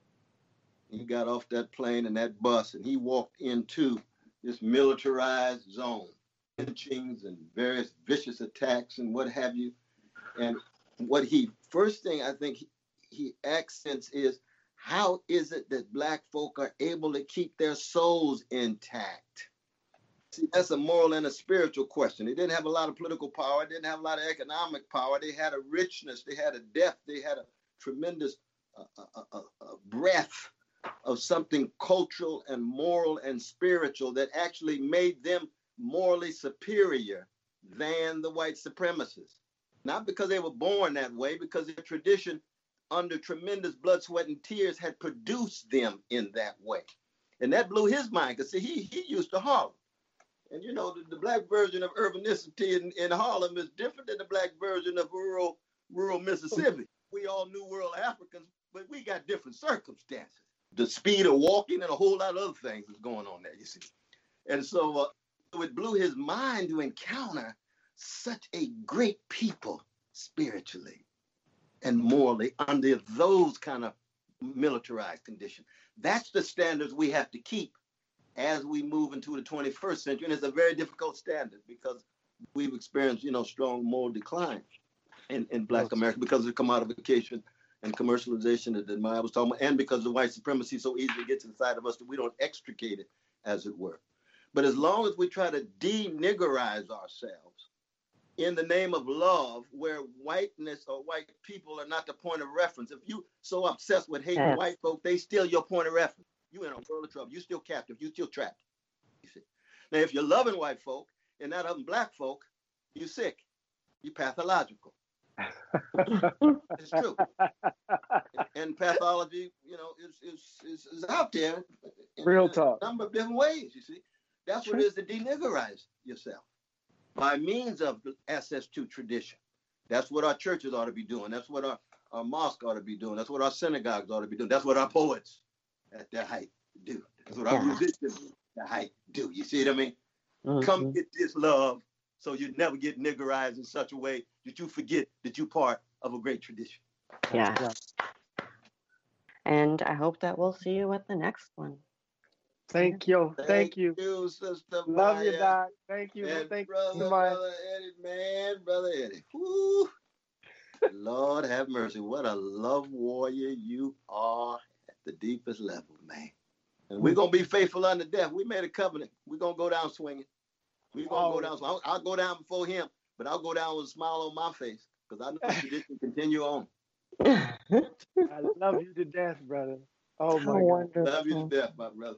He got off that plane and that bus, and he walked into this militarized zone, lynchings and various vicious attacks and what have you. And what he, first thing I think he, he accents is, how is it that Black folk are able to keep their souls intact? See, that's a moral and a spiritual question. They didn't have a lot of political power. They didn't have a lot of economic power. They had a richness. They had a depth. They had a tremendous uh, uh, uh, uh, breadth of something cultural and moral and spiritual that actually made them morally superior than the white supremacists. Not because they were born that way, because their tradition under tremendous blood, sweat, and tears had produced them in that way. And that blew his mind, because see, he, he used to Harlem. And you know, the, the Black version of urbanicity in, in Harlem is different than the Black version of rural, rural Mississippi. We all New World Africans, but we got different circumstances. The speed of walking and a whole lot of other things is going on there, you see. And so uh, it blew his mind to encounter such a great people spiritually and morally under those kind of militarized conditions. That's the standards we have to keep as we move into the twenty-first century. And it's a very difficult standard because we've experienced, you know, strong moral decline in, in Black America because of the commodification and commercialization that Maya was talking about, and because the white supremacy so easily gets inside of us that we don't extricate it, as it were. But as long as we try to de-niggerize ourselves in the name of love, where whiteness or white people are not the point of reference. If you so obsessed with hating Yes. white folk, they still your point of reference. You in a world of trouble. You still captive. You still trapped. You see. Now, if you're loving white folk and not loving Black folk, you sick. You pathological. It's true. And pathology, you know, is is is, is out there. In, Real in talk. a number of different ways. You see, that's what it is to deniggerize yourself by means of the S S two tradition. That's what our churches ought to be doing. That's what our, our mosque ought to be doing. That's what our synagogues ought to be doing. That's what our poets at their height do. That's what our Yeah. musicians at their height do. You see what I mean? Mhm. Come get this love so you never get niggerized in such a way that you forget that you're part of a great tradition. Yeah. And I hope that we'll see you at the next one. Thank you. Thank you. you, Sister Love you, Maya. Doc. Thank you. And Thank brother, you, Maya. brother Eddie, man, brother Eddie. Woo. Lord have mercy. What a love warrior you are at the deepest level, man. And we're going to be faithful unto death. We made a covenant. We're going to go down swinging. We're going to Oh. go down. I'll, I'll go down before him, but I'll go down with a smile on my face because I know the tradition continue on. I love you to death, brother. Oh, How my God. wonderful. Love you to death, my brother.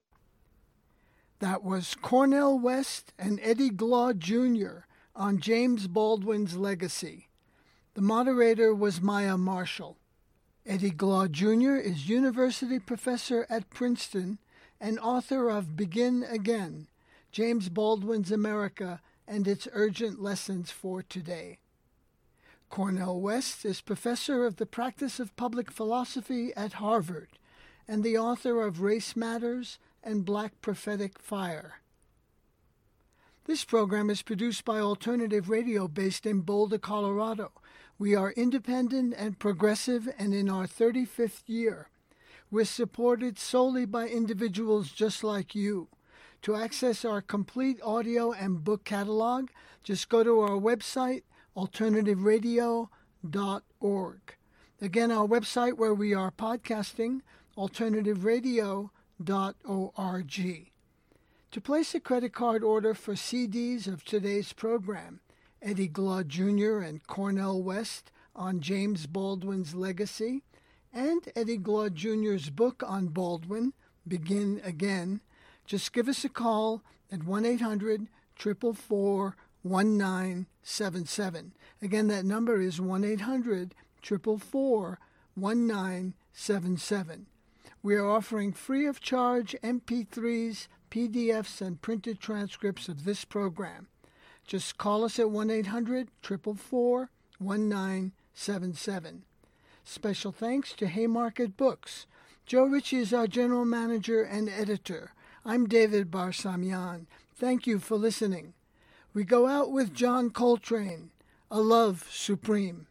That was Cornel West and Eddie Glaw Junior on James Baldwin's legacy. The moderator was Maya Marshall. Eddie Glaw Junior is university professor at Princeton and author of Begin Again, James Baldwin's America and its urgent lessons for today. Cornel West is professor of the practice of public philosophy at Harvard and the author of Race Matters and Black Prophetic Fire. This program is produced by Alternative Radio based in Boulder, Colorado. We are independent and progressive and in our thirty-fifth year. We're supported solely by individuals just like you. To access our complete audio and book catalog, just go to our website, alternative radio dot org. Again, our website where we are podcasting, alternative radio dot org. To place a credit card order for C Ds of today's program, Eddie Glaude Junior and Cornel West on James Baldwin's legacy, and Eddie Glaude Junior's book on Baldwin, Begin Again, just give us a call at one eight hundred, four four four, one nine seven seven. Again, that number is one eight hundred, four four four, one nine seven seven. We are offering free of charge M P threes, P D Fs, and printed transcripts of this program. Just call us at one eight hundred, four four four, one nine seven seven. Special thanks to Haymarket Books. Joe Ritchie is our general manager and editor. I'm David Barsamian. Thank you for listening. We go out with John Coltrane, A Love Supreme.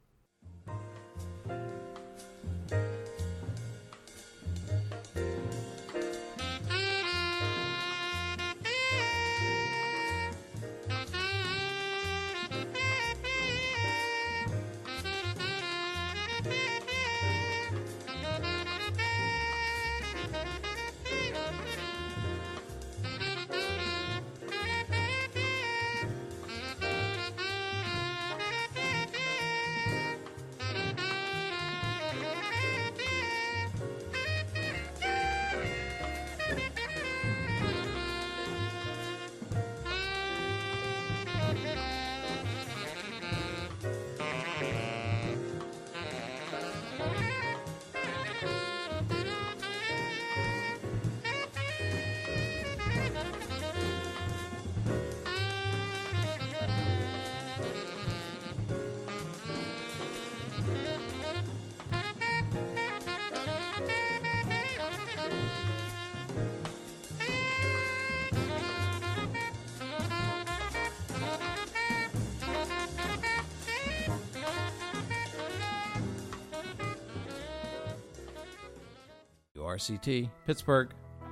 R C T, Pittsburgh.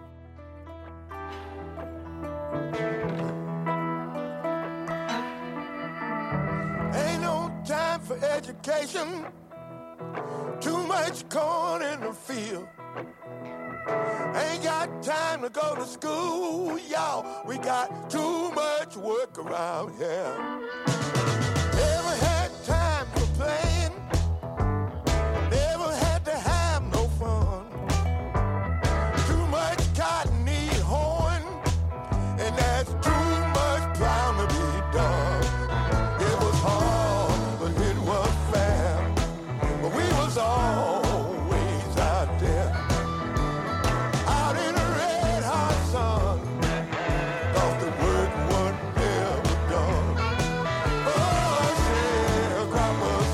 Ain't no time for education. Too much corn in the field. Ain't got time to go to school, y'all. We got too much work around here. Never had time for playing. Never had to have no fun. Too much cotton need horn, and that's too much plowing to be done. It was hard, but it was fair. But we was always out there, out in the red hot sun. Thought the work was never done. Oh, sharecropper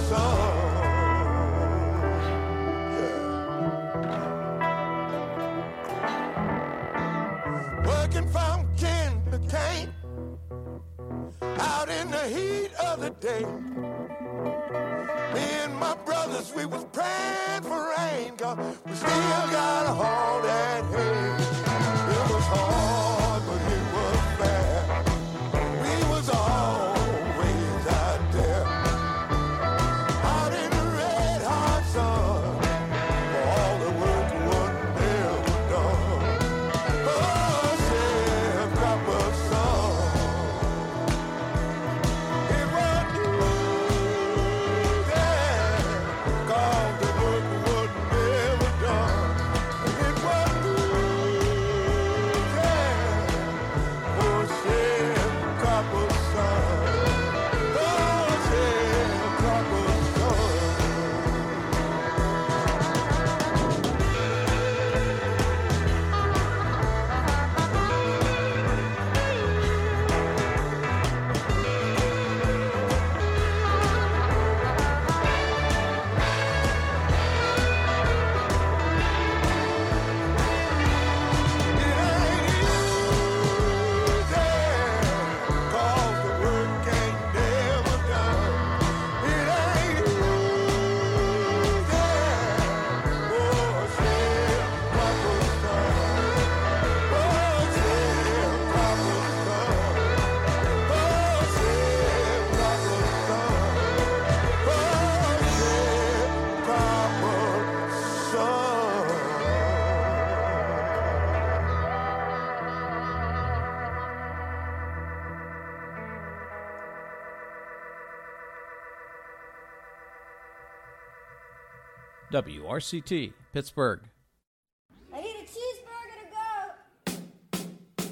son. Yeah. Working from kin to cane, out in the heat of the day. Me and my brothers, we was praying for rain, 'cause we still got a haul that hay. It was hard, but it was fair. We was always out there, out in the red hot sun, for all the work was never done. Oh, sharecropper son. It was easy, 'cause the work was never done. It was easy, 'cause W R C T, Pittsburgh. I need a cheeseburger to go.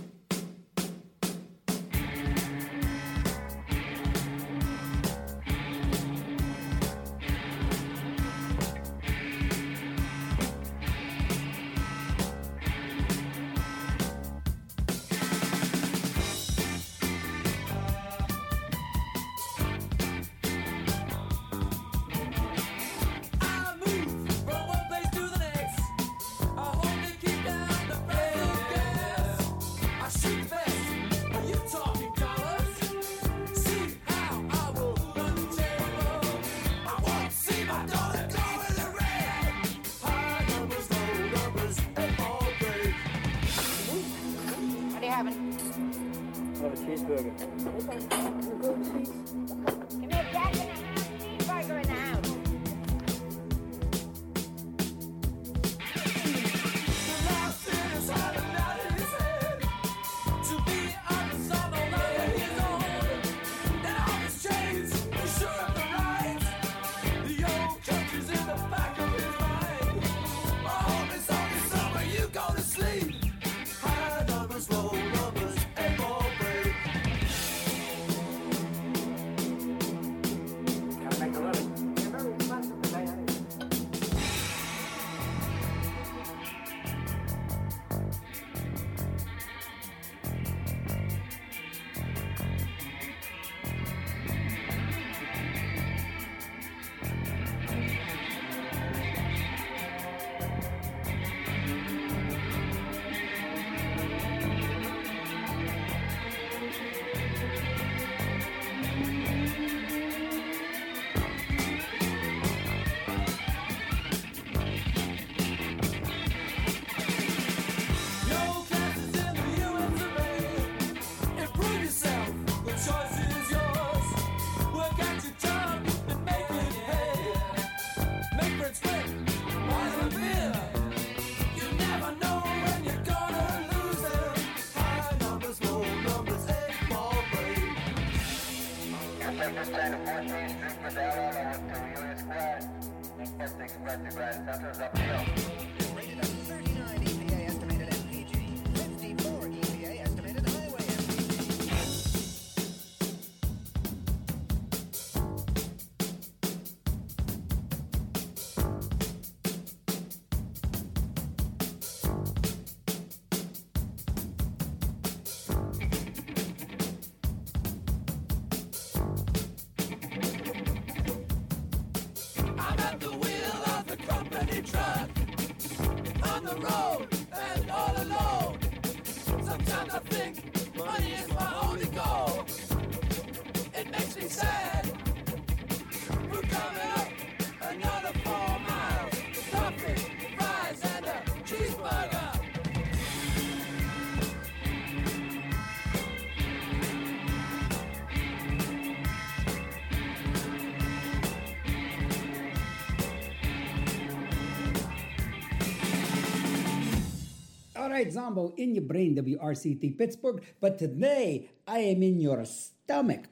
Zombo in your brain, W R C T Pittsburgh, but today I am in your stomach.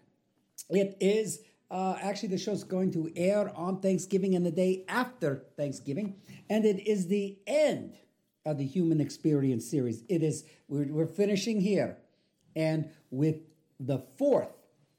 It is, uh, actually the show's going to air on Thanksgiving and the day after Thanksgiving, and it is the end of the Human Experience series. It is, we're, we're finishing here, and with the fourth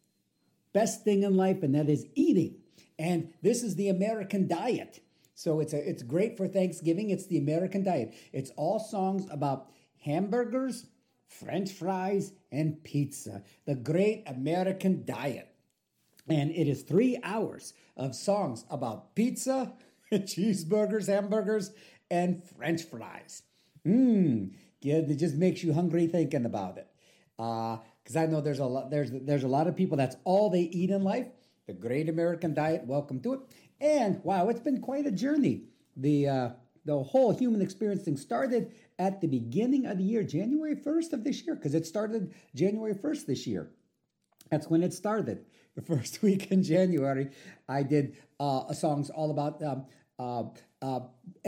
best thing in life, and that is eating, and this is the American diet. So it's a, it's great for Thanksgiving. It's the American diet. It's all songs about hamburgers, French fries, and pizza. The great American diet. And it is three hours of songs about pizza, cheeseburgers, hamburgers, and French fries. Mmm, yeah, it just makes you hungry thinking about it. Because uh, I know there's a lot, there's there's a lot of people that's all they eat in life. The great American diet. Welcome to it. And wow, it's been quite a journey. The uh, the whole Human Experience thing started at the beginning of the year, January first of this year, because it started January first this year. That's when it started. The first week in January, I did uh, songs all about um, uh, uh,